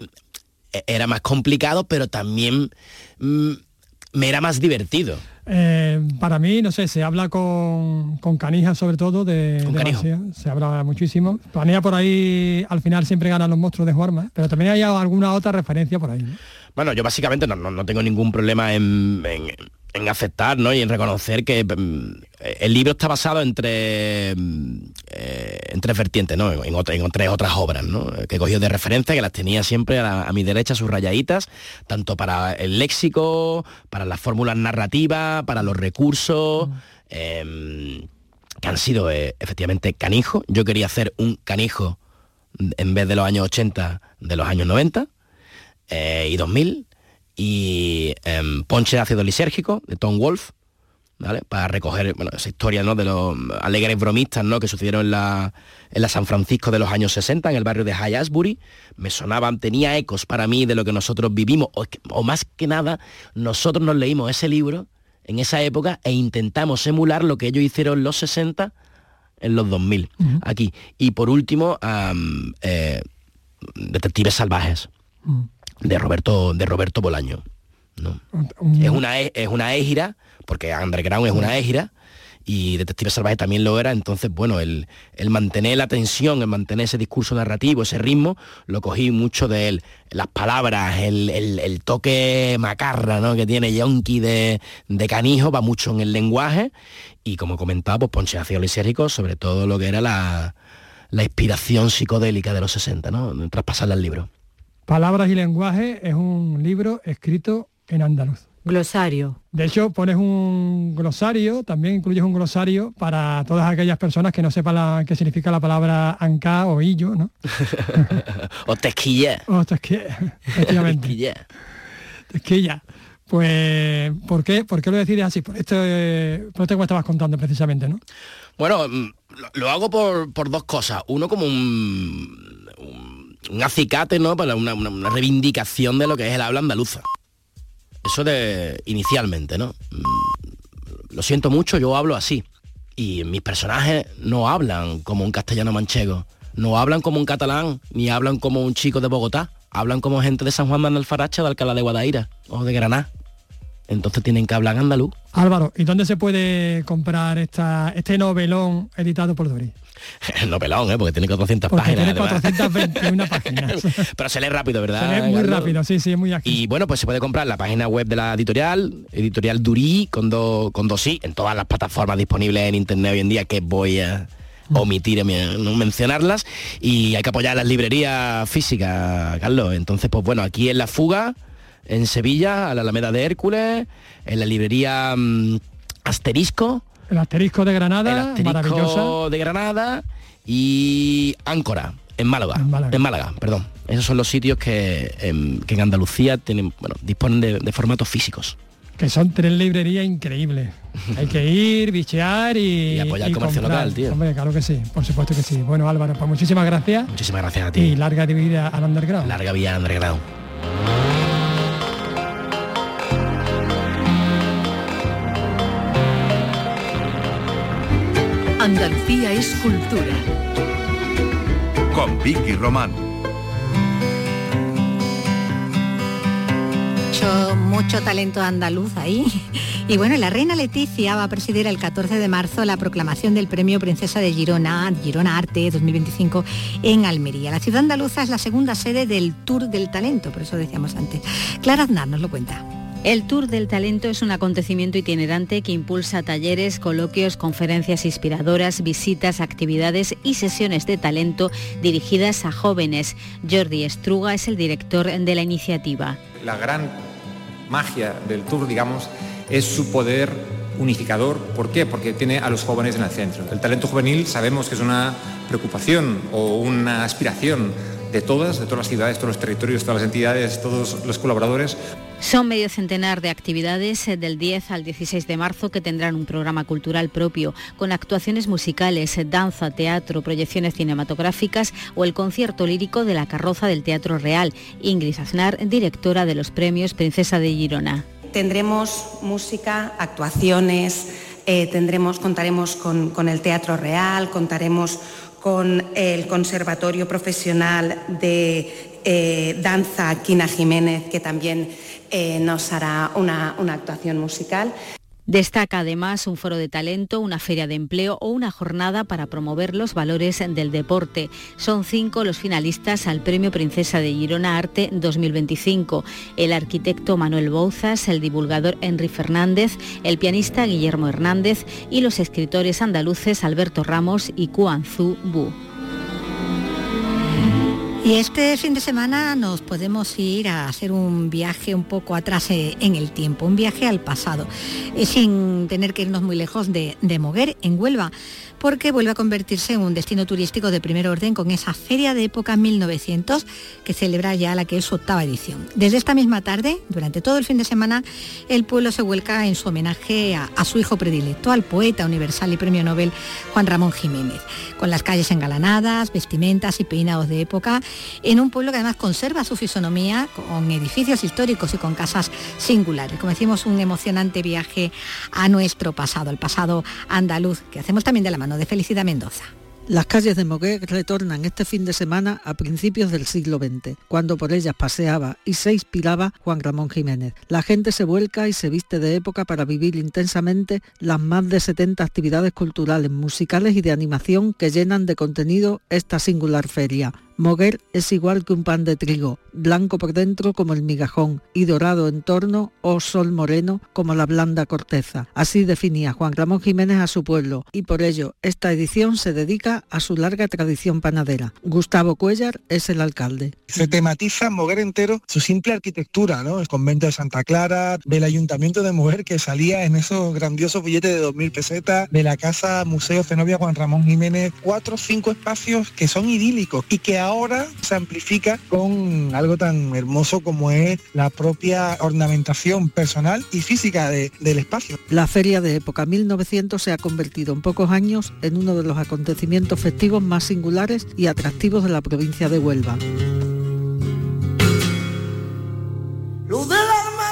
era más complicado, pero también mmm, me era más divertido. Eh, para mí, no sé, se habla con, con Canija sobre todo de, con de Canijo. García, se habla muchísimo. Planea por ahí, al final siempre ganan los monstruos de Juarma, pero también hay alguna otra referencia por ahí, ¿no? Bueno, yo básicamente no, no, no tengo ningún problema en, en, en aceptar, ¿no? Y en reconocer que um, el libro está basado entre, eh, en tres vertientes, ¿no? En, otra, en tres otras obras, ¿no? Que he cogido de referencia, que las tenía siempre a, a mi derecha subrayaditas, tanto para el léxico, para las fórmulas narrativas, para los recursos, mm. eh, que han sido eh, efectivamente Canijo. Yo quería hacer un Canijo en vez de los años ochenta, de los años noventa eh, y dos mil, y eh, Ponche de ácido lisérgico, de Tom Wolfe, ¿vale? Para recoger, bueno, esa historia, ¿no? De los alegres bromistas, ¿no? Que sucedieron en la, en la San Francisco de los años sesenta, en el barrio de High Asbury. Me sonaban, tenía ecos para mí de lo que nosotros vivimos, o, o más que nada, nosotros nos leímos ese libro en esa época e intentamos emular lo que ellos hicieron en los sesenta, en los dos mil, uh-huh. aquí. Y por último, um, eh, Detectives Salvajes, uh-huh. de Roberto de Roberto Bolaño, ¿no? Uh-huh. Es una es una égira, porque Underground es uh-huh. una égira, y Detectives Salvajes también lo era. Entonces, bueno, el, el mantener la tensión, el mantener ese discurso narrativo, ese ritmo, lo cogí mucho de él. Las palabras, el, el, el toque macarra, ¿no? Que tiene Yonki de, de Canijo, va mucho en el lenguaje. Y como comentaba, pues Ponche de ácido lisérgico, sobre todo lo que era la, la inspiración psicodélica de los sesenta, ¿no? Traspasarla al libro. Palabras y lenguaje es un libro escrito en andaluz. Glosario. De hecho, pones un glosario, también incluyes un glosario para todas aquellas personas que no sepan la, qué significa la palabra anca o illo, ¿no? o tesquilla. O tesquilla, efectivamente. tesquilla. Tesquilla. Pues, ¿por qué, ¿por qué lo decides así? Por esto, eh, por esto que me estabas contando precisamente, ¿no? Bueno, lo, lo hago por, por dos cosas. Uno, como un, un, un acicate, ¿no? Para una, una, una reivindicación de lo que es el habla andaluza. Eso de inicialmente, ¿no? Lo siento mucho, yo hablo así. Y mis personajes no hablan como un castellano manchego, no hablan como un catalán, ni hablan como un chico de Bogotá. Hablan como gente de San Juan de Alfarache, de Alcalá de Guadaira o de Granada. entonces tienen que hablar andaluz. Álvaro, ¿y dónde se puede comprar esta, este novelón editado por Dori? El novelón, ¿eh? Porque tiene cuatrocientas Porque páginas. tiene cuatrocientas veintiuna páginas. Pero se lee rápido, ¿verdad? Se lee muy Carlos? rápido, sí, sí, muy ágil. Y bueno, pues se puede comprar en la página web de la editorial, editorial Durí, con, do, con dos i, en todas las plataformas disponibles en internet hoy en día, que voy a omitir no mencionarlas, y hay que apoyar las librerías físicas, Carlos. Entonces, pues bueno, aquí en La Fuga, en Sevilla, a la Alameda de Hércules, en la librería um, Asterisco, el Asterisco de Granada, el Asterisco maravillosa. de Granada, y Áncora, en Málaga, en Málaga, en Málaga perdón. Esos son los sitios que, en, que en Andalucía tienen, bueno, disponen de, de formatos físicos. Que son tres librerías increíbles. Hay que ir, bichear y, y apoyar y el comercio comprar. local, tío. Hombre, claro que sí, por supuesto que sí. Bueno, Álvaro, pues muchísimas gracias. Muchísimas gracias a ti. Y larga vida al underground. Larga vida al underground. Andalucía es cultura. Con Vicky Román. Mucho, mucho talento andaluz ahí. Y bueno, la reina Leticia va a presidir el catorce de marzo la proclamación del premio Princesa de Girona, Girona Arte dos mil veinticinco en Almería. La ciudad andaluza es la segunda sede del Tour del Talento, por eso decíamos antes. Clara Aznar nos lo cuenta. El Tour del Talento es un acontecimiento itinerante que impulsa talleres, coloquios, conferencias inspiradoras, visitas, actividades y sesiones de talento dirigidas a jóvenes. Jordi Estruga es el director de la iniciativa. La gran magia del Tour, digamos, es su poder unificador. ¿Por qué? Porque tiene a los jóvenes en el centro. El talento juvenil sabemos que es una preocupación o una aspiración de todas, de todas las ciudades, todos los territorios, todas las entidades, todos los colaboradores. Son medio centenar de actividades del diez al dieciséis de marzo que tendrán un programa cultural propio, con actuaciones musicales, danza, teatro, proyecciones cinematográficas o el concierto lírico de la Carroza del Teatro Real. Ingrid Aznar, directora de los premios Princesa de Girona. Tendremos música, actuaciones, eh, tendremos, contaremos con, con el Teatro Real, contaremos con el Conservatorio Profesional de eh, Danza Quina Jiménez, que también eh, nos hará una, una actuación musical. Destaca además un foro de talento, una feria de empleo o una jornada para promover los valores del deporte. Son cinco los finalistas al Premio Princesa de Girona Arte dos mil veinticinco. El arquitecto Manuel Bouzas, el divulgador Henry Fernández, el pianista Guillermo Hernández y los escritores andaluces Alberto Ramos y Kuan-Zu Bu. Y este fin de semana nos podemos ir a hacer un viaje un poco atrás en el tiempo, un viaje al pasado, sin tener que irnos muy lejos de, de Moguer, en Huelva, porque vuelve a convertirse en un destino turístico de primer orden con esa feria de época mil novecientos que celebra ya la que es su octava edición. Desde esta misma tarde, durante todo el fin de semana, el pueblo se vuelca en su homenaje a, a su hijo predilecto, al poeta universal y premio Nobel Juan Ramón Jiménez, con las calles engalanadas, vestimentas y peinados de época, en un pueblo que además conserva su fisonomía con edificios históricos y con casas singulares. Como decimos, un emocionante viaje a nuestro pasado, el pasado andaluz, que hacemos también de la mano de Felicidad Mendoza. Las calles de Moguer retornan este fin de semana a principios del siglo veinte, cuando por ellas paseaba y se inspiraba Juan Ramón Jiménez. La gente se vuelca y se viste de época para vivir intensamente las más de setenta actividades culturales, musicales y de animación que llenan de contenido esta singular feria. Moguer es igual que un pan de trigo, blanco por dentro como el migajón y dorado en torno o sol moreno como la blanda corteza. Así definía Juan Ramón Jiménez a su pueblo y por ello esta edición se dedica a su larga tradición panadera. Gustavo Cuellar es el alcalde. Se tematiza Moguer entero su simple arquitectura, ¿no? El convento de Santa Clara, del ayuntamiento de Moguer que salía en esos grandiosos billetes de dos mil pesetas, de la casa Museo Zenobia Juan Ramón Jiménez, cuatro o cinco espacios que son idílicos y que ahora se amplifica con algo tan hermoso como es la propia ornamentación personal y física de, del espacio. La feria de época mil novecientos se ha convertido en pocos años en uno de los acontecimientos festivos más singulares y atractivos de la provincia de Huelva. Luz del alma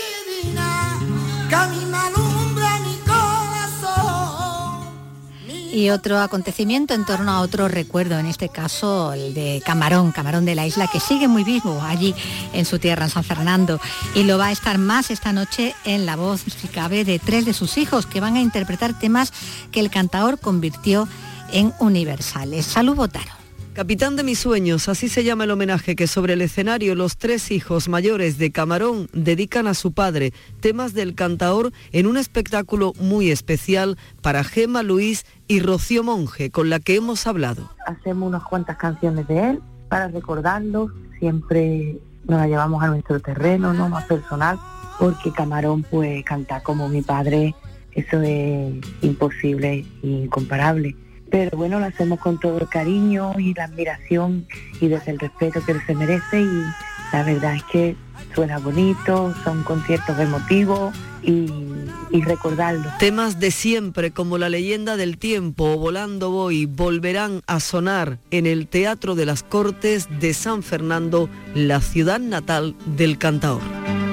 mía divina, camina alumbra mi corazón. Y otro acontecimiento en torno a otro recuerdo, en este caso el de Camarón, Camarón de la Isla, que sigue muy vivo allí en su tierra, en San Fernando, y lo va a estar más esta noche en la voz, si cabe, de tres de sus hijos, que van a interpretar temas que el cantaor convirtió en universales. Salud, Botaro. Capitán de mis sueños, así se llama el homenaje que sobre el escenario los tres hijos mayores de Camarón dedican a su padre, temas del cantaor en un espectáculo muy especial para Gema Luis y Rocío Monge, con la que hemos hablado. Hacemos unas cuantas canciones de él para recordarlo, siempre nos la llevamos a nuestro terreno, no más personal, porque Camarón pues canta como mi padre, eso es imposible e incomparable. Pero bueno, lo hacemos con todo el cariño y la admiración y desde el respeto que él se merece, y la verdad es que suena bonito, son conciertos emotivos y, y recordarlo. Temas de siempre como La leyenda del tiempo o Volando voy volverán a sonar en el Teatro de las Cortes de San Fernando, la ciudad natal del cantaor.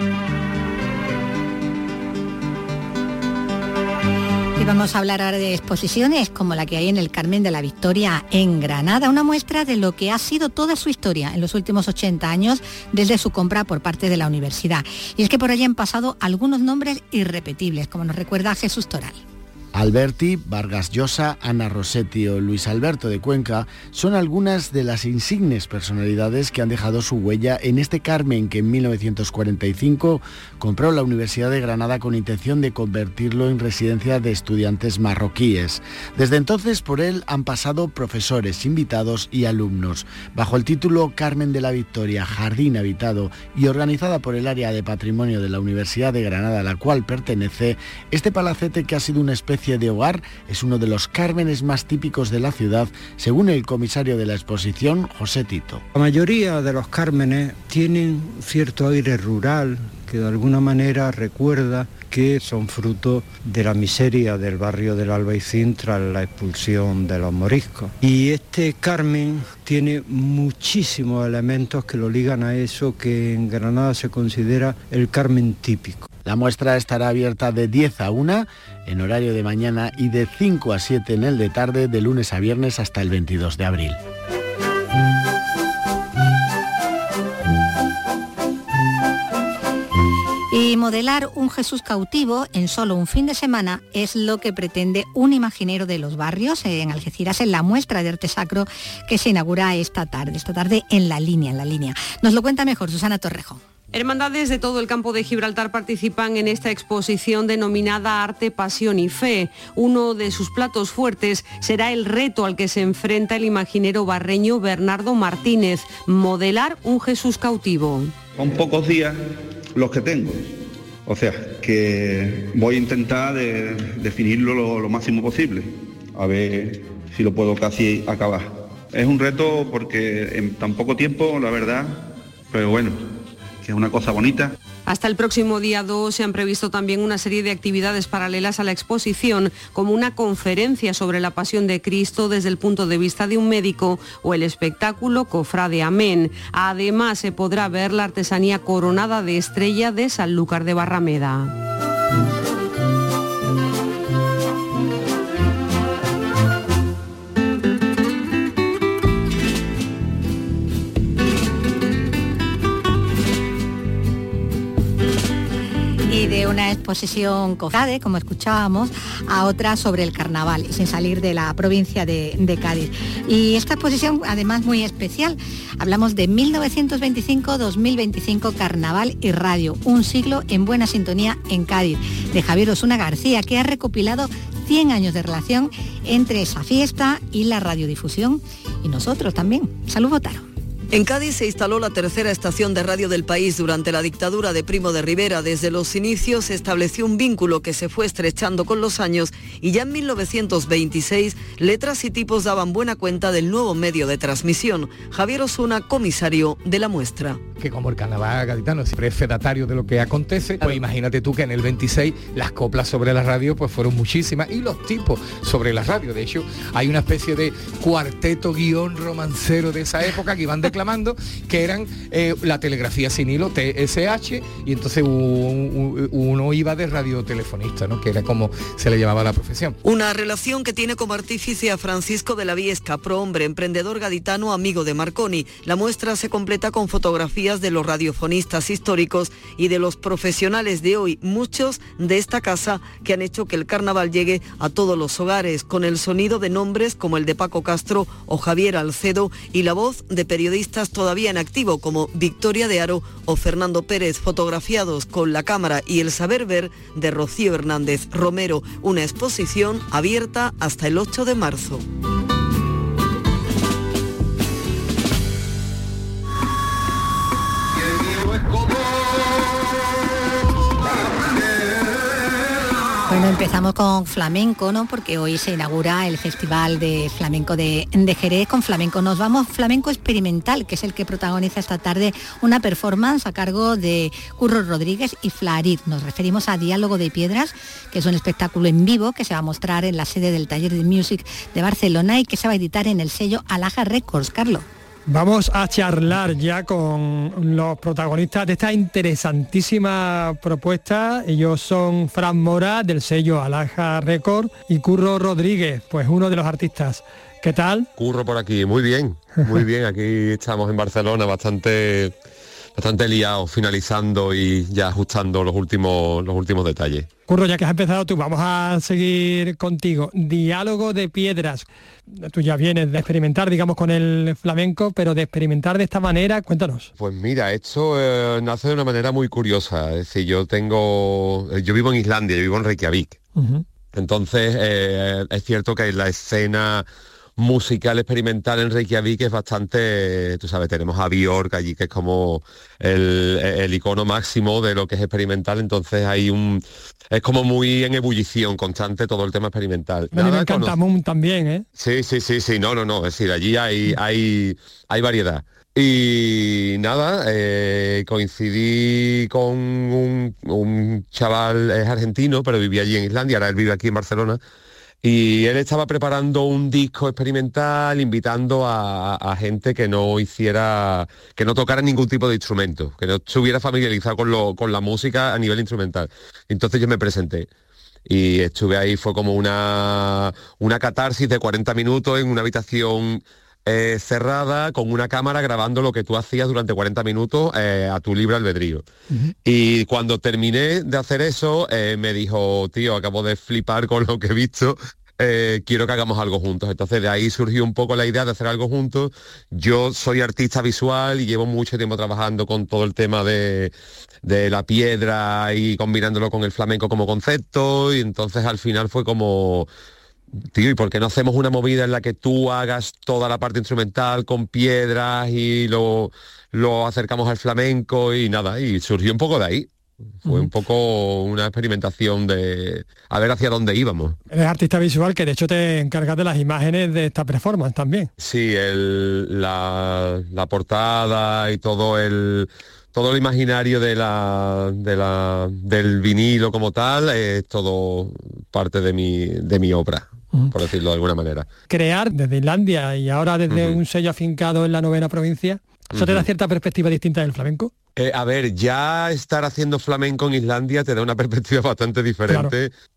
Y vamos a hablar ahora de exposiciones como la que hay en el Carmen de la Victoria en Granada, una muestra de lo que ha sido toda su historia en los últimos ochenta años desde su compra por parte de la universidad. Y es que por allí han pasado algunos nombres irrepetibles, como nos recuerda Jesús Toral. Alberti, Vargas Llosa, Ana Rossetti o Luis Alberto de Cuenca son algunas de las insignes personalidades que han dejado su huella en este Carmen que en mil novecientos cuarenta y cinco compró la Universidad de Granada con intención de convertirlo en residencia de estudiantes marroquíes. Desde entonces por él han pasado profesores, invitados y alumnos. Bajo el título Carmen de la Victoria, Jardín Habitado y organizada por el área de patrimonio de la Universidad de Granada a la cual pertenece, este palacete, que ha sido una especie de hogar, es uno de los cármenes más típicos de la ciudad, según el comisario de la exposición, José Tito. La mayoría de los cármenes tienen cierto aire rural que de alguna manera recuerda que son fruto de la miseria del barrio del Albaicín tras la expulsión de los moriscos. Y este Carmen tiene muchísimos elementos que lo ligan a eso que en Granada se considera el Carmen típico. La muestra estará abierta de diez a una en horario de mañana y de cinco a siete en el de tarde, de lunes a viernes hasta el veintidós de abril. Y modelar un Jesús cautivo en solo un fin de semana es lo que pretende un imaginero de los barrios en Algeciras, en la muestra de arte sacro que se inaugura esta tarde, esta tarde en La Línea, en La Línea. Nos lo cuenta mejor Susana Torrejón. Hermandades de todo el campo de Gibraltar participan en esta exposición denominada Arte, Pasión y Fe. Uno de sus platos fuertes será el reto al que se enfrenta el imaginero barreño Bernardo Martínez, modelar un Jesús cautivo. Son pocos días los que tengo, o sea que voy a intentar de definirlo lo, lo máximo posible, a ver si lo puedo casi acabar. Es un reto porque en tan poco tiempo, la verdad, pero bueno, que es una cosa bonita. Hasta el próximo día dos se han previsto también una serie de actividades paralelas a la exposición, como una conferencia sobre la pasión de Cristo desde el punto de vista de un médico o el espectáculo Cofrade Amén. Además, se podrá ver la artesanía coronada de estrella de Sanlúcar de Barrameda. Y de una exposición cofrade, como escuchábamos, a otra sobre el carnaval, sin salir de la provincia de, de Cádiz. Y esta exposición, además, muy especial. Hablamos de mil novecientos veinticinco a dos mil veinticinco, Carnaval y Radio, un siglo en buena sintonía en Cádiz, de Javier Osuna García, que ha recopilado cien años de relación entre esa fiesta y la radiodifusión, y nosotros también. Salud, Botaro. En Cádiz se instaló la tercera estación de radio del país durante la dictadura de Primo de Rivera. Desde los inicios se estableció un vínculo que se fue estrechando con los años y ya en mil novecientos veintiséis letras y tipos daban buena cuenta del nuevo medio de transmisión. Javier Osuna, comisario de la muestra. Que como el carnaval gaditano siempre es fedatario de lo que acontece, pues imagínate tú que en el veintiséis las coplas sobre la radio pues fueron muchísimas y los tipos sobre la radio. De hecho, hay una especie de cuarteto guión romancero de esa época que iban declarando reclamando, que eran eh, la telegrafía sin hilo, T S H, y entonces un, un, uno iba de radiotelefonista, ¿no? Que era como se le llamaba la profesión. Una relación que tiene como artífice a Francisco de la Viesca, prohombre, emprendedor gaditano, amigo de Marconi. La muestra se completa con fotografías de los radiofonistas históricos y de los profesionales de hoy, muchos de esta casa que han hecho que el carnaval llegue a todos los hogares, con el sonido de nombres como el de Paco Castro o Javier Alcedo y la voz de periodistas todavía en activo como Victoria de Aro o Fernando Pérez, fotografiados con la cámara y el saber ver de Rocío Hernández Romero, una exposición abierta hasta el ocho de marzo. Bueno, empezamos con flamenco, ¿no? Porque hoy se inaugura el Festival de Flamenco de, de Jerez. Con flamenco nos vamos, flamenco experimental, que es el que protagoniza esta tarde una performance a cargo de Curro Rodríguez y Flarid. Nos referimos a Diálogo de Piedras, que es un espectáculo en vivo que se va a mostrar en la sede del Taller de Music de Barcelona y que se va a editar en el sello Alaja Records. Carlos. Vamos a charlar ya con los protagonistas de esta interesantísima propuesta. Ellos son Fran Mora, del sello Alaja Record, y Curro Rodríguez, pues uno de los artistas. ¿Qué tal? Curro por aquí, muy bien, muy bien. Aquí estamos en Barcelona bastante, bastante liados, finalizando y ya ajustando los últimos, los últimos detalles. Curro, ya que has empezado tú, vamos a seguir contigo. Diálogo de Piedras. Tú ya vienes de experimentar, digamos, con el flamenco, pero de experimentar de esta manera, cuéntanos. Pues mira, esto eh, nace de una manera muy curiosa. Es decir, yo tengo, yo vivo en Islandia, yo vivo en Reykjavik. Uh-huh. Entonces, eh, es cierto que la escena musical experimental en Reykjavik es bastante, tú sabes, tenemos a Björk allí, que es como el, el icono máximo de lo que es experimental, entonces hay un, es como muy en ebullición constante todo el tema experimental. A mí me encanta Moon también, ¿eh? Sí, sí, sí, sí, no, no, no, es decir, allí hay, hay, hay variedad. Y nada, eh, coincidí con un, un chaval, es argentino, pero vivía allí en Islandia, ahora él vive aquí en Barcelona, y él estaba preparando un disco experimental, invitando a, a gente que no hiciera, que no tocara ningún tipo de instrumento, que no estuviera familiarizado con, lo, con la música a nivel instrumental. Entonces yo me presenté. Y estuve ahí, fue como una, una catarsis de cuarenta minutos en una habitación eh, cerrada, con una cámara grabando lo que tú hacías durante cuarenta minutos eh, a tu libre albedrío. Uh-huh. Y cuando terminé de hacer eso, eh, me dijo, tío, acabo de flipar con lo que he visto, eh, quiero que hagamos algo juntos. Entonces de ahí surgió un poco la idea de hacer algo juntos. Yo soy artista visual y llevo mucho tiempo trabajando con todo el tema de, de la piedra y combinándolo con el flamenco como concepto, y entonces al final fue como, tío, ¿y por qué no hacemos una movida en la que tú hagas toda la parte instrumental con piedras y lo, lo acercamos al flamenco? Y nada, y surgió un poco de ahí. Fue un poco una experimentación de a ver hacia dónde íbamos. Eres artista visual, que de hecho te encargas de las imágenes de esta performance también. Sí, el, la, la portada y todo el todo el imaginario de la, de la, del vinilo como tal es todo parte de mi, de mi obra, uh-huh. por decirlo de alguna manera. Crear desde Islandia y ahora desde uh-huh. un sello afincado en la novena provincia, ¿eso uh-huh. te da cierta perspectiva distinta del flamenco? Eh, a ver, ya estar haciendo flamenco en Islandia te da una perspectiva bastante diferente, claro,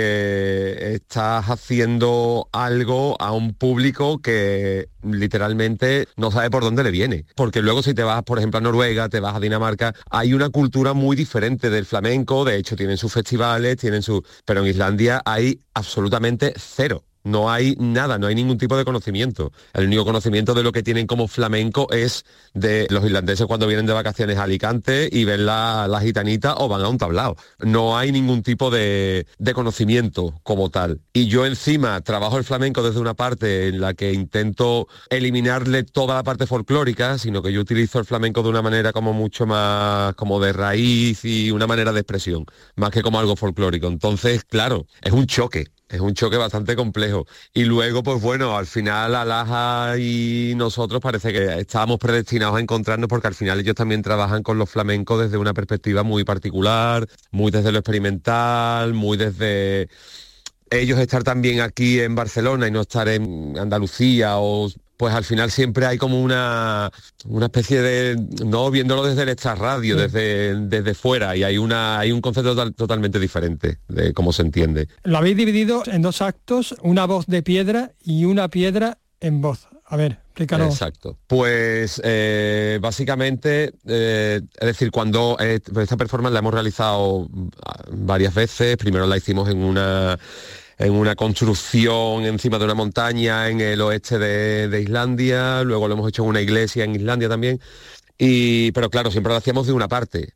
porque estás haciendo algo a un público que literalmente no sabe por dónde le viene. Porque luego si te vas, por ejemplo, a Noruega, te vas a Dinamarca, hay una cultura muy diferente del flamenco, de hecho tienen sus festivales, tienen su... pero en Islandia hay absolutamente cero. No hay nada, no hay ningún tipo de conocimiento. El único conocimiento de lo que tienen como flamenco es de los irlandeses cuando vienen de vacaciones a Alicante y ven la, la gitanita o van a un tablao. No hay ningún tipo de, de conocimiento como tal. Y yo encima trabajo el flamenco desde una parte en la que intento eliminarle toda la parte folclórica, sino que yo utilizo el flamenco de una manera como mucho más como de raíz y una manera de expresión, más que como algo folclórico. Entonces, claro, es un choque. Es un choque bastante complejo. Y luego, pues bueno, al final Alaja y nosotros parece que estábamos predestinados a encontrarnos, porque al final ellos también trabajan con los flamencos desde una perspectiva muy particular, muy desde lo experimental, muy desde ellos estar también aquí en Barcelona y no estar en Andalucía o pues al final siempre hay como una, una especie de, no viéndolo desde el extrarradio, sí. desde, desde fuera, y hay una hay un concepto total, totalmente diferente de cómo se entiende. Lo habéis dividido en dos actos, una voz de piedra y una piedra en voz. A ver, explícalo. Exacto. Pues eh, básicamente, eh, es decir, cuando eh, esta performance la hemos realizado varias veces, primero la hicimos en una... en una construcción encima de una montaña en el oeste de, de Islandia, luego lo hemos hecho en una iglesia en Islandia también, y pero claro, siempre lo hacíamos de una parte.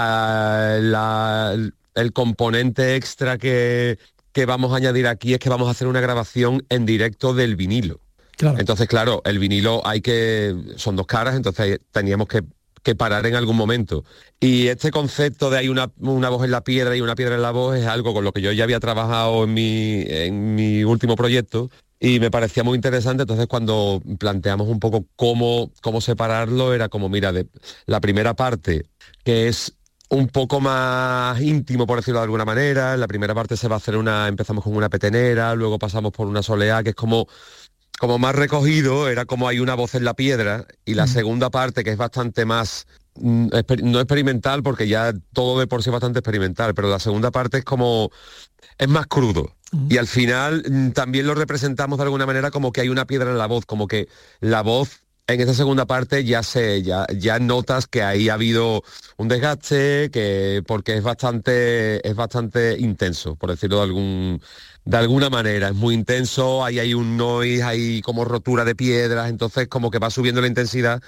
Uh, la, el componente extra que, que vamos a añadir aquí es que vamos a hacer una grabación en directo del vinilo. Claro. Entonces, claro, el vinilo hay que... son dos caras, entonces teníamos que que parar en algún momento. Y este concepto de hay una, una voz en la piedra y una piedra en la voz es algo con lo que yo ya había trabajado en mi, en mi último proyecto y me parecía muy interesante. Entonces cuando planteamos un poco cómo, cómo separarlo, era como, mira, de la primera parte, que es un poco más íntimo, por decirlo de alguna manera, en la primera parte se va a hacer una, empezamos con una petenera, luego pasamos por una soleá, que es como como más recogido, era como hay una voz en la piedra, y la mm. segunda parte, que es bastante más, mm, exper- no experimental, porque ya todo de por sí es bastante experimental, pero la segunda parte es como, es más crudo. Mm. Y al final mm, también lo representamos de alguna manera como que hay una piedra en la voz, como que la voz en esa segunda parte ya se, ya, ya notas que ahí ha habido un desgaste, que porque es bastante, es bastante intenso, por decirlo de algún de alguna manera, es muy intenso, ahí hay un noise, hay como rotura de piedras, entonces como que va subiendo la intensidad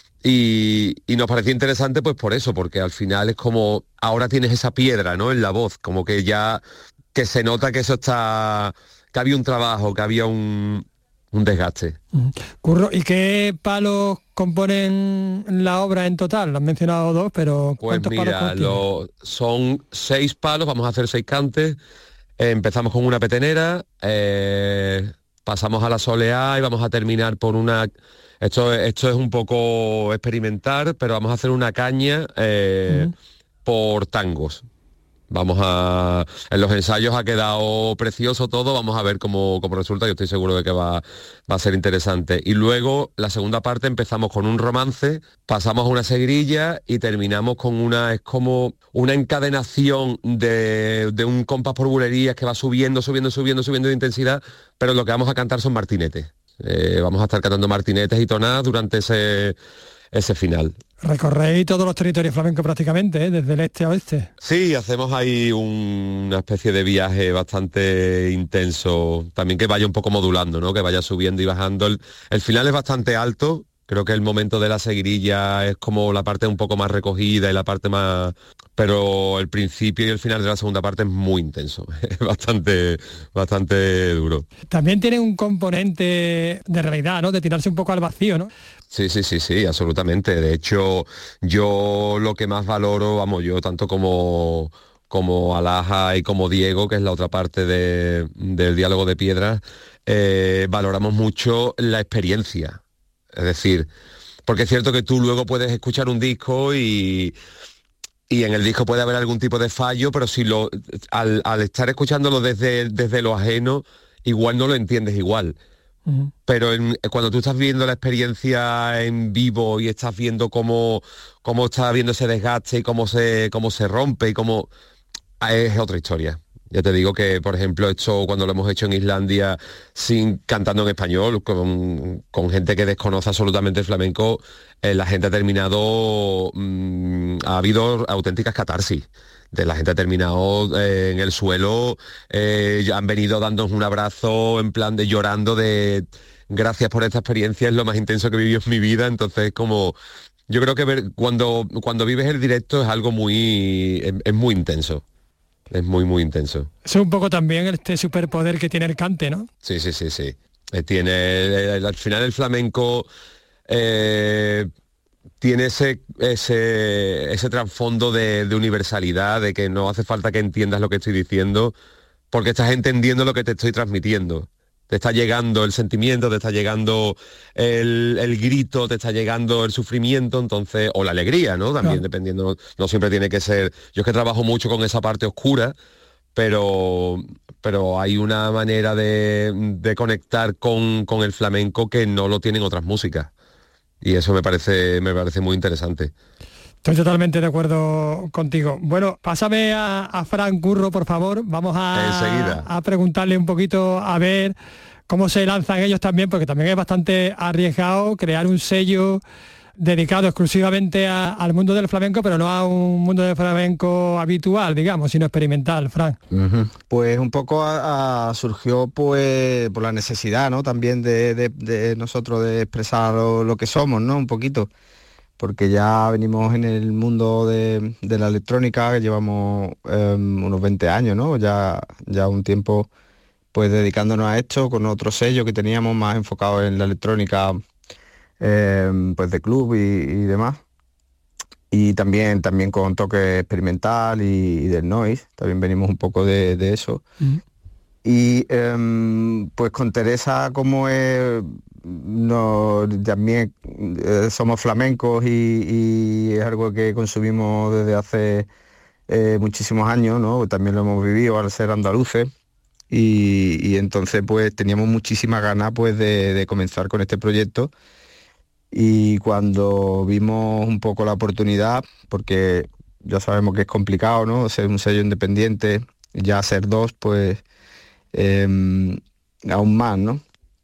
y, y nos parecía interesante pues por eso, porque al final es como, ahora tienes esa piedra, ¿no?, en la voz, como que ya, que se nota que eso está, que había un trabajo, que había un, un desgaste. Curro, ¿y qué palos componen la obra en total? Lo has mencionado dos, pero pues ¿cuántos mira, palos lo, son seis palos, vamos a hacer seis cantes. Empezamos con una petenera, eh, pasamos a la soleá y vamos a terminar por una... Esto, esto es un poco experimentar, pero vamos a hacer una caña eh, uh-huh. por tangos. Vamos a... En los ensayos ha quedado precioso todo, vamos a ver cómo, cómo resulta, yo estoy seguro de que va, va a ser interesante. Y luego, la segunda parte, empezamos con un romance, pasamos a una seguirilla y terminamos con una... Es como una encadenación de, de un compás por bulerías que va subiendo, subiendo, subiendo, subiendo de intensidad, pero lo que vamos a cantar son martinetes. Eh, vamos a estar cantando martinetes y tonadas durante ese... ese final. Recorréis todos los territorios flamencos prácticamente, ¿eh? Desde el este a oeste. Sí, hacemos ahí un, una especie de viaje bastante intenso, también que vaya un poco modulando, ¿no?, que vaya subiendo y bajando. El, el final es bastante alto, creo que el momento de la seguirilla es como la parte un poco más recogida y la parte más... Pero el principio y el final de la segunda parte es muy intenso, es bastante, bastante duro. También tiene un componente de realidad, ¿no?, de tirarse un poco al vacío, ¿no? Sí, sí, sí, sí, absolutamente. De hecho, yo lo que más valoro, vamos, yo tanto como, como Alaja y como Diego, que es la otra parte de, del diálogo de piedras, eh, valoramos mucho la experiencia. Es decir, porque es cierto que tú luego puedes escuchar un disco y, y en el disco puede haber algún tipo de fallo, pero si lo al, al estar escuchándolo desde, desde lo ajeno, igual no lo entiendes igual. Uh-huh. Pero en, cuando tú estás viendo la experiencia en vivo y estás viendo cómo, cómo está viendo ese desgaste y cómo se, cómo se rompe y cómo... es otra historia. Ya te digo que, por ejemplo, esto cuando lo hemos hecho en Islandia sin cantando en español, con, con gente que desconoce absolutamente el flamenco, eh, la gente ha terminado... Mmm, ha habido auténticas catarsis. De la gente ha terminado eh, en el suelo, eh, han venido dándonos un abrazo en plan de llorando de gracias por esta experiencia, es lo más intenso que he vivido en mi vida. Entonces, como yo creo que ver, cuando, cuando vives el directo es algo muy, es, es muy intenso. Es muy, muy intenso. Eso es un poco también este superpoder que tiene el cante, ¿no? Sí, sí, sí, sí. Eh, tiene, eh, al final el flamenco eh, tiene ese, ese, ese trasfondo de, de universalidad, de que no hace falta que entiendas lo que estoy diciendo, porque estás entendiendo lo que te estoy transmitiendo. Te está llegando el sentimiento, te está llegando el, el grito, te está llegando el sufrimiento, entonces, o la alegría, ¿no? También, claro. Dependiendo, no siempre tiene que ser... Yo es que trabajo mucho con esa parte oscura, pero pero hay una manera de, de conectar con, con el flamenco que no lo tienen otras músicas. Y eso me parece, me parece muy interesante. Estoy totalmente de acuerdo contigo. Bueno, pásame a, a Fran Curro, por favor. Vamos a, a preguntarle un poquito a ver cómo se lanzan ellos también, porque también es bastante arriesgado crear un sello dedicado exclusivamente a, al mundo del flamenco, pero no a un mundo del flamenco habitual, digamos, sino experimental, Fran. Uh-huh. Pues un poco a, a surgió pues por la necesidad, ¿no? También de, de, de nosotros de expresar lo, lo que somos, ¿no? Un poquito, porque ya venimos en el mundo de, de la electrónica, que llevamos um, unos veinte años, ¿no? Ya, ya un tiempo pues dedicándonos a esto, con otro sello que teníamos más enfocado en la electrónica, eh, pues de club y, y demás. Y también, también con toque experimental y, y del noise, también venimos un poco de, de eso. Mm. Y eh, pues con Teresa, como es, no, también eh, somos flamencos y, y es algo que consumimos desde hace eh, muchísimos años, ¿no? También lo hemos vivido al ser andaluces. Y, y entonces pues teníamos muchísimas ganas pues de, de comenzar con este proyecto, y cuando vimos un poco la oportunidad, porque ya sabemos que es complicado, ¿no? Ser un sello independiente, ya ser dos, pues eh, aún más, ¿no?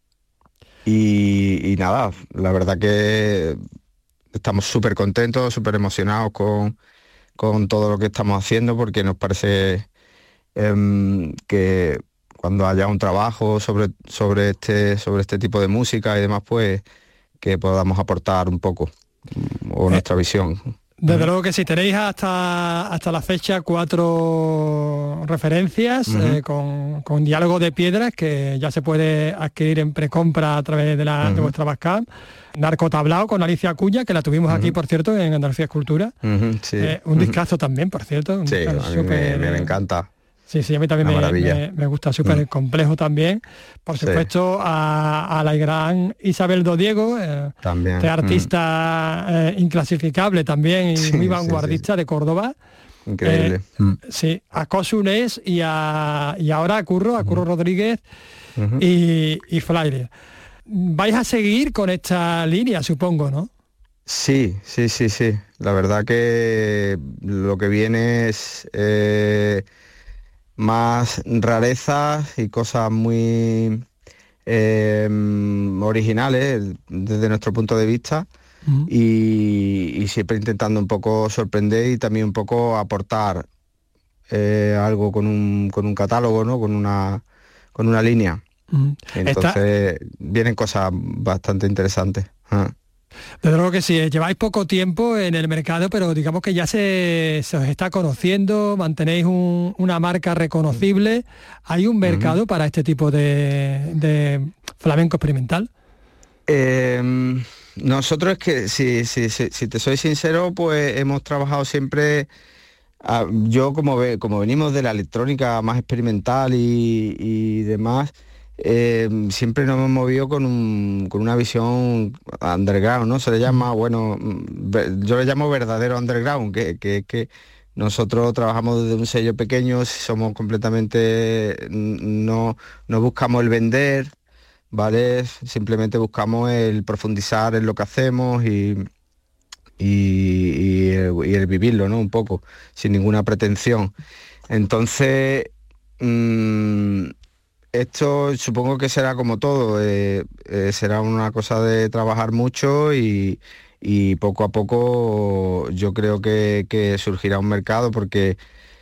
Y, y nada, la verdad que estamos súper contentos, súper emocionados con, con todo lo que estamos haciendo, porque nos parece eh, que cuando haya un trabajo sobre, sobre, este, sobre este tipo de música y demás, pues que podamos aportar un poco, o nuestra eh, visión. Desde luego que sí, tenéis hasta, hasta la fecha cuatro referencias, uh-huh. eh, con, con Diálogo de Piedras, que ya se puede adquirir en precompra a través de, la, uh-huh. de vuestra Bascam. Narco Tablao con Alicia Acuña, que la tuvimos uh-huh. aquí, por cierto, en Andalucía Escultura. Uh-huh, sí. eh, un discazo uh-huh. también, por cierto. Un sí, a mí super, me, me encanta. Sí, sí, a mí también me, me, me gusta, súper mm. complejo también. Por supuesto, sí. a, a la gran Isabel Dodiego, eh, también. Este artista mm. eh, inclasificable también y sí, muy vanguardista sí, sí. de Córdoba. Increíble. Eh, mm. Sí, a Cosunes y, a, y ahora a Curro, a Curro mm. Rodríguez mm-hmm. y, y Flaire. Vais a seguir con esta línea, supongo, ¿no? Sí, sí, sí, sí. La verdad que lo que viene es... Eh, más rarezas y cosas muy eh, originales desde nuestro punto de vista, uh-huh. y, y siempre intentando un poco sorprender y también un poco aportar eh, algo con un, con un catálogo, ¿no? Con una, con una línea. Uh-huh. Entonces Está... vienen cosas bastante interesantes. Uh. Desde luego que sí, lleváis poco tiempo en el mercado, pero digamos que ya se, se os está conociendo, mantenéis un, una marca reconocible. ¿Hay un mercado uh-huh. para este tipo de, de flamenco experimental? Eh, nosotros es que, si, si, si, si te soy sincero, pues hemos trabajado siempre... A, yo como, ve, como venimos de la electrónica más experimental y, y demás... Eh, siempre nos hemos movido con, un, con una visión underground, ¿no? Se le llama, bueno, yo le llamo verdadero underground, que, que, que nosotros trabajamos desde un sello pequeño, somos completamente, no, no buscamos el vender, ¿vale? Simplemente buscamos el profundizar en lo que hacemos y, y, y, el, y el vivirlo, ¿no? Un poco, sin ninguna pretensión. Entonces... Mmm, esto supongo que será como todo, eh, eh, será una cosa de trabajar mucho y, y poco a poco yo creo que, que surgirá un mercado, porque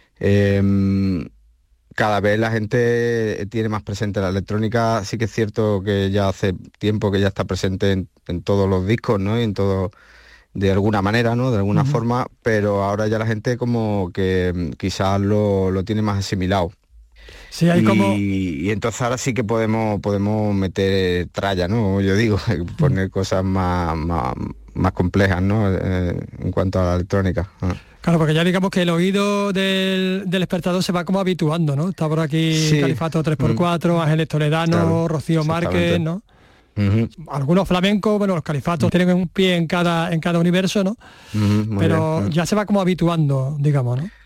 eh, cada vez la gente tiene más presente la electrónica. Sí que es cierto que ya hace tiempo que ya está presente en, en todos los discos, ¿no? Y en todo, de alguna manera, ¿no? De alguna uh-huh. forma, pero ahora ya la gente como que quizás lo, lo tiene más asimilado. Sí, hay y, como... y entonces ahora sí que podemos podemos meter tralla, ¿no? Yo digo, poner cosas más, más, más complejas, ¿no? Eh, en cuanto a la electrónica. Ah. Claro, porque ya digamos que el oído del, del espectador se va como habituando, ¿no? Está por aquí sí. Califato tres por cuatro, mm. Ángeles Toledano, claro. Rocío Márquez, ¿no? Uh-huh. Algunos flamencos, bueno, los califatos tienen un pie en cada en cada universo, ¿no? Uh-huh, pero bien. Ya se va como habituando, digamos, ¿no?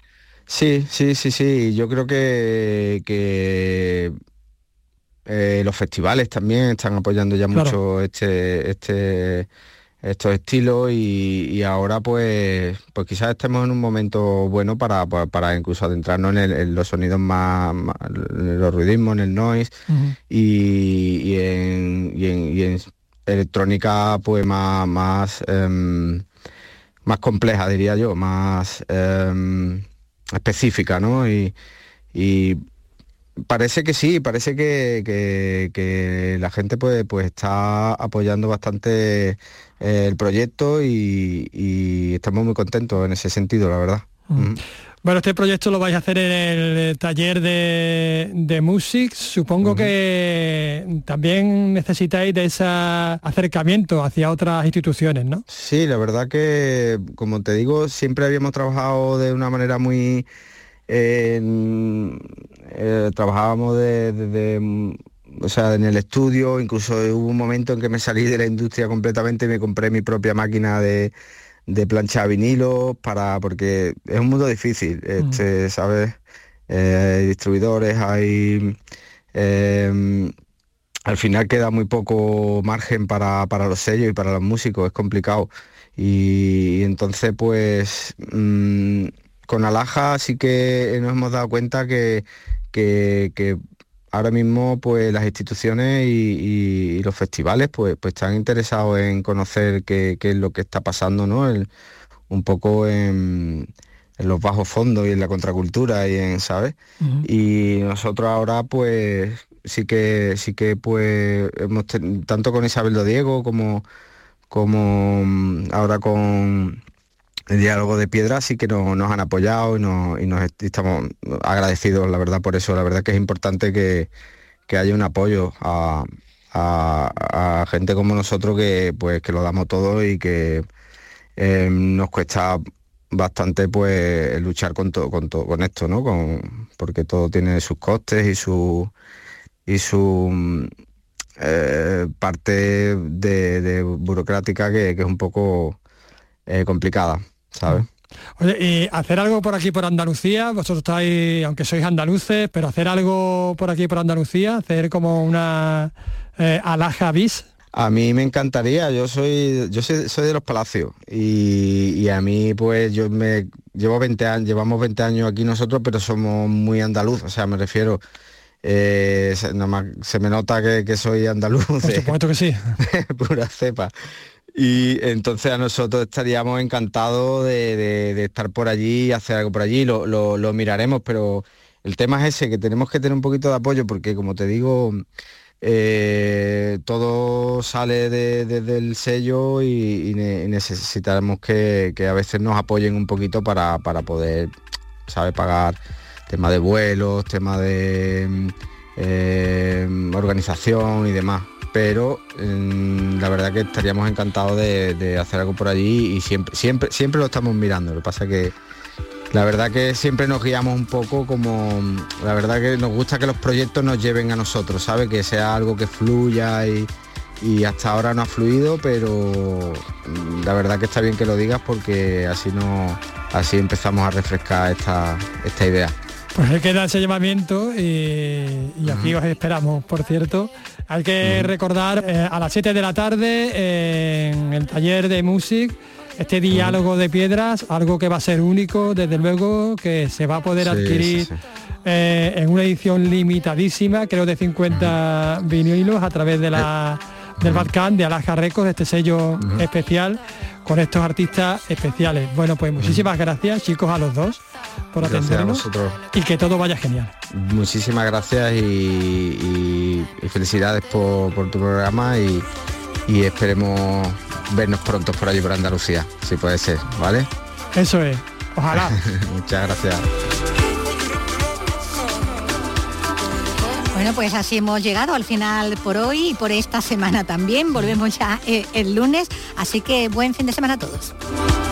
Sí, sí, sí, sí. Yo creo que, que eh, los festivales también están apoyando ya Claro. mucho este, este, estos estilos y, y ahora pues, pues quizás estemos en un momento bueno para, para, para incluso adentrarnos en, el- en los sonidos más, más- en los ruidismos, en el noise Ujú. y, y en, y en- y en electrónica pues más más em, más compleja, diría yo, más em, específica, ¿no? Y, y parece que sí, parece que, que- que la gente pues, pues está apoyando bastante eh, el proyecto y, y estamos muy contentos en ese sentido, la verdad. Mm. Mm. Bueno, este proyecto lo vais a hacer en el taller de, de Music. Supongo que también necesitáis de ese acercamiento hacia otras instituciones, ¿no? Sí, la verdad que, como te digo, siempre habíamos trabajado de una manera muy... eh, en- eh, trabajábamos de, de- de, mm, o sea, en el estudio, incluso hubo un momento en que me salí de la industria completamente y me compré mi propia máquina de, de planchar vinilos para, porque es un mundo difícil, este, ¿sabes? Eh, hay distribuidores, hay... eh, al final queda muy poco margen para, para los sellos y para los músicos, es complicado. Y, y entonces pues mm, con Alaja sí que nos hemos dado cuenta que, que, que ahora mismo pues las instituciones y, y- y los festivales pues, pues están interesados en conocer qué, qué es lo que está pasando, ¿no? El- un poco en, en los bajos fondos y en la contracultura y en, ¿sabes? Y nosotros ahora pues sí que sí que pues hemos ten- tanto con Isabel do Diego como como mm, ahora con el Diálogo de Piedra sí que nos, nos han apoyado y nos, y nos est- estamos agradecidos, la verdad, por eso. La verdad que es importante que, que haya un apoyo a, a- a gente como nosotros que pues que lo damos todo y que eh, nos cuesta bastante pues luchar con todo con todo con esto, ¿no? Con, porque todo tiene sus costes y su y su mm, eh, parte de, de burocrática que, que es un poco eh, complicada, ¿sabes? Oye, y hacer algo por aquí por Andalucía, vosotros estáis, aunque sois andaluces, pero hacer algo por aquí por Andalucía, hacer como una eh, Alaja bis. A mí me encantaría, yo soy yo soy, soy de Los Palacios y, y a mí pues yo me llevo veinte años, llevamos veinte años aquí nosotros, pero somos muy andaluz, o sea, me refiero, eh, se, nada más se me nota que, que soy andaluz. Por supuesto que sí. Pura cepa. Y entonces a nosotros estaríamos encantados de, de- de estar por allí y hacer algo por allí, lo, lo- lo miraremos, pero el tema es ese, que tenemos que tener un poquito de apoyo porque como te digo, eh, todo sale de- de- del sello y, y ne- y necesitamos que, que a veces nos apoyen un poquito para, para poder, ¿sabes?, pagar tema de vuelos, tema de mm, eh, organización y demás. Pero mm, la verdad que estaríamos encantados de, de hacer algo por allí y siempre, siempre, siempre lo estamos mirando. Lo que pasa que la verdad que siempre nos guiamos un poco como, la verdad que nos gusta que los proyectos nos lleven a nosotros, ¿sabes? Que sea algo que fluya y, y hasta ahora no ha fluido, pero mm, la verdad que está bien que lo digas porque así no, así empezamos a refrescar esta, esta idea. Pues hay que dar ese llamamiento y, y aquí os esperamos, por cierto. Hay que recordar eh, a las siete de la tarde eh, en el taller de Music, este diálogo de piedras, algo que va a ser único, desde luego, que se va a poder Sí, adquirir sí, sí. eh, en una edición limitadísima, creo de cincuenta vinilos a través de la, del Badcamp, de Alaja Records, este sello especial, con estos artistas especiales. Bueno, pues muchísimas gracias, chicos, a los dos por Gracias a atendernos vosotros. y que todo vaya genial. Muchísimas gracias y, y- y felicidades por, por tu programa y, y esperemos vernos pronto por allí por Andalucía, si puede ser, ¿vale? Eso es, ojalá. Muchas gracias. Bueno, pues así hemos llegado al final por hoy y por esta semana también. Volvemos ya eh, el lunes, así que buen fin de semana a todos.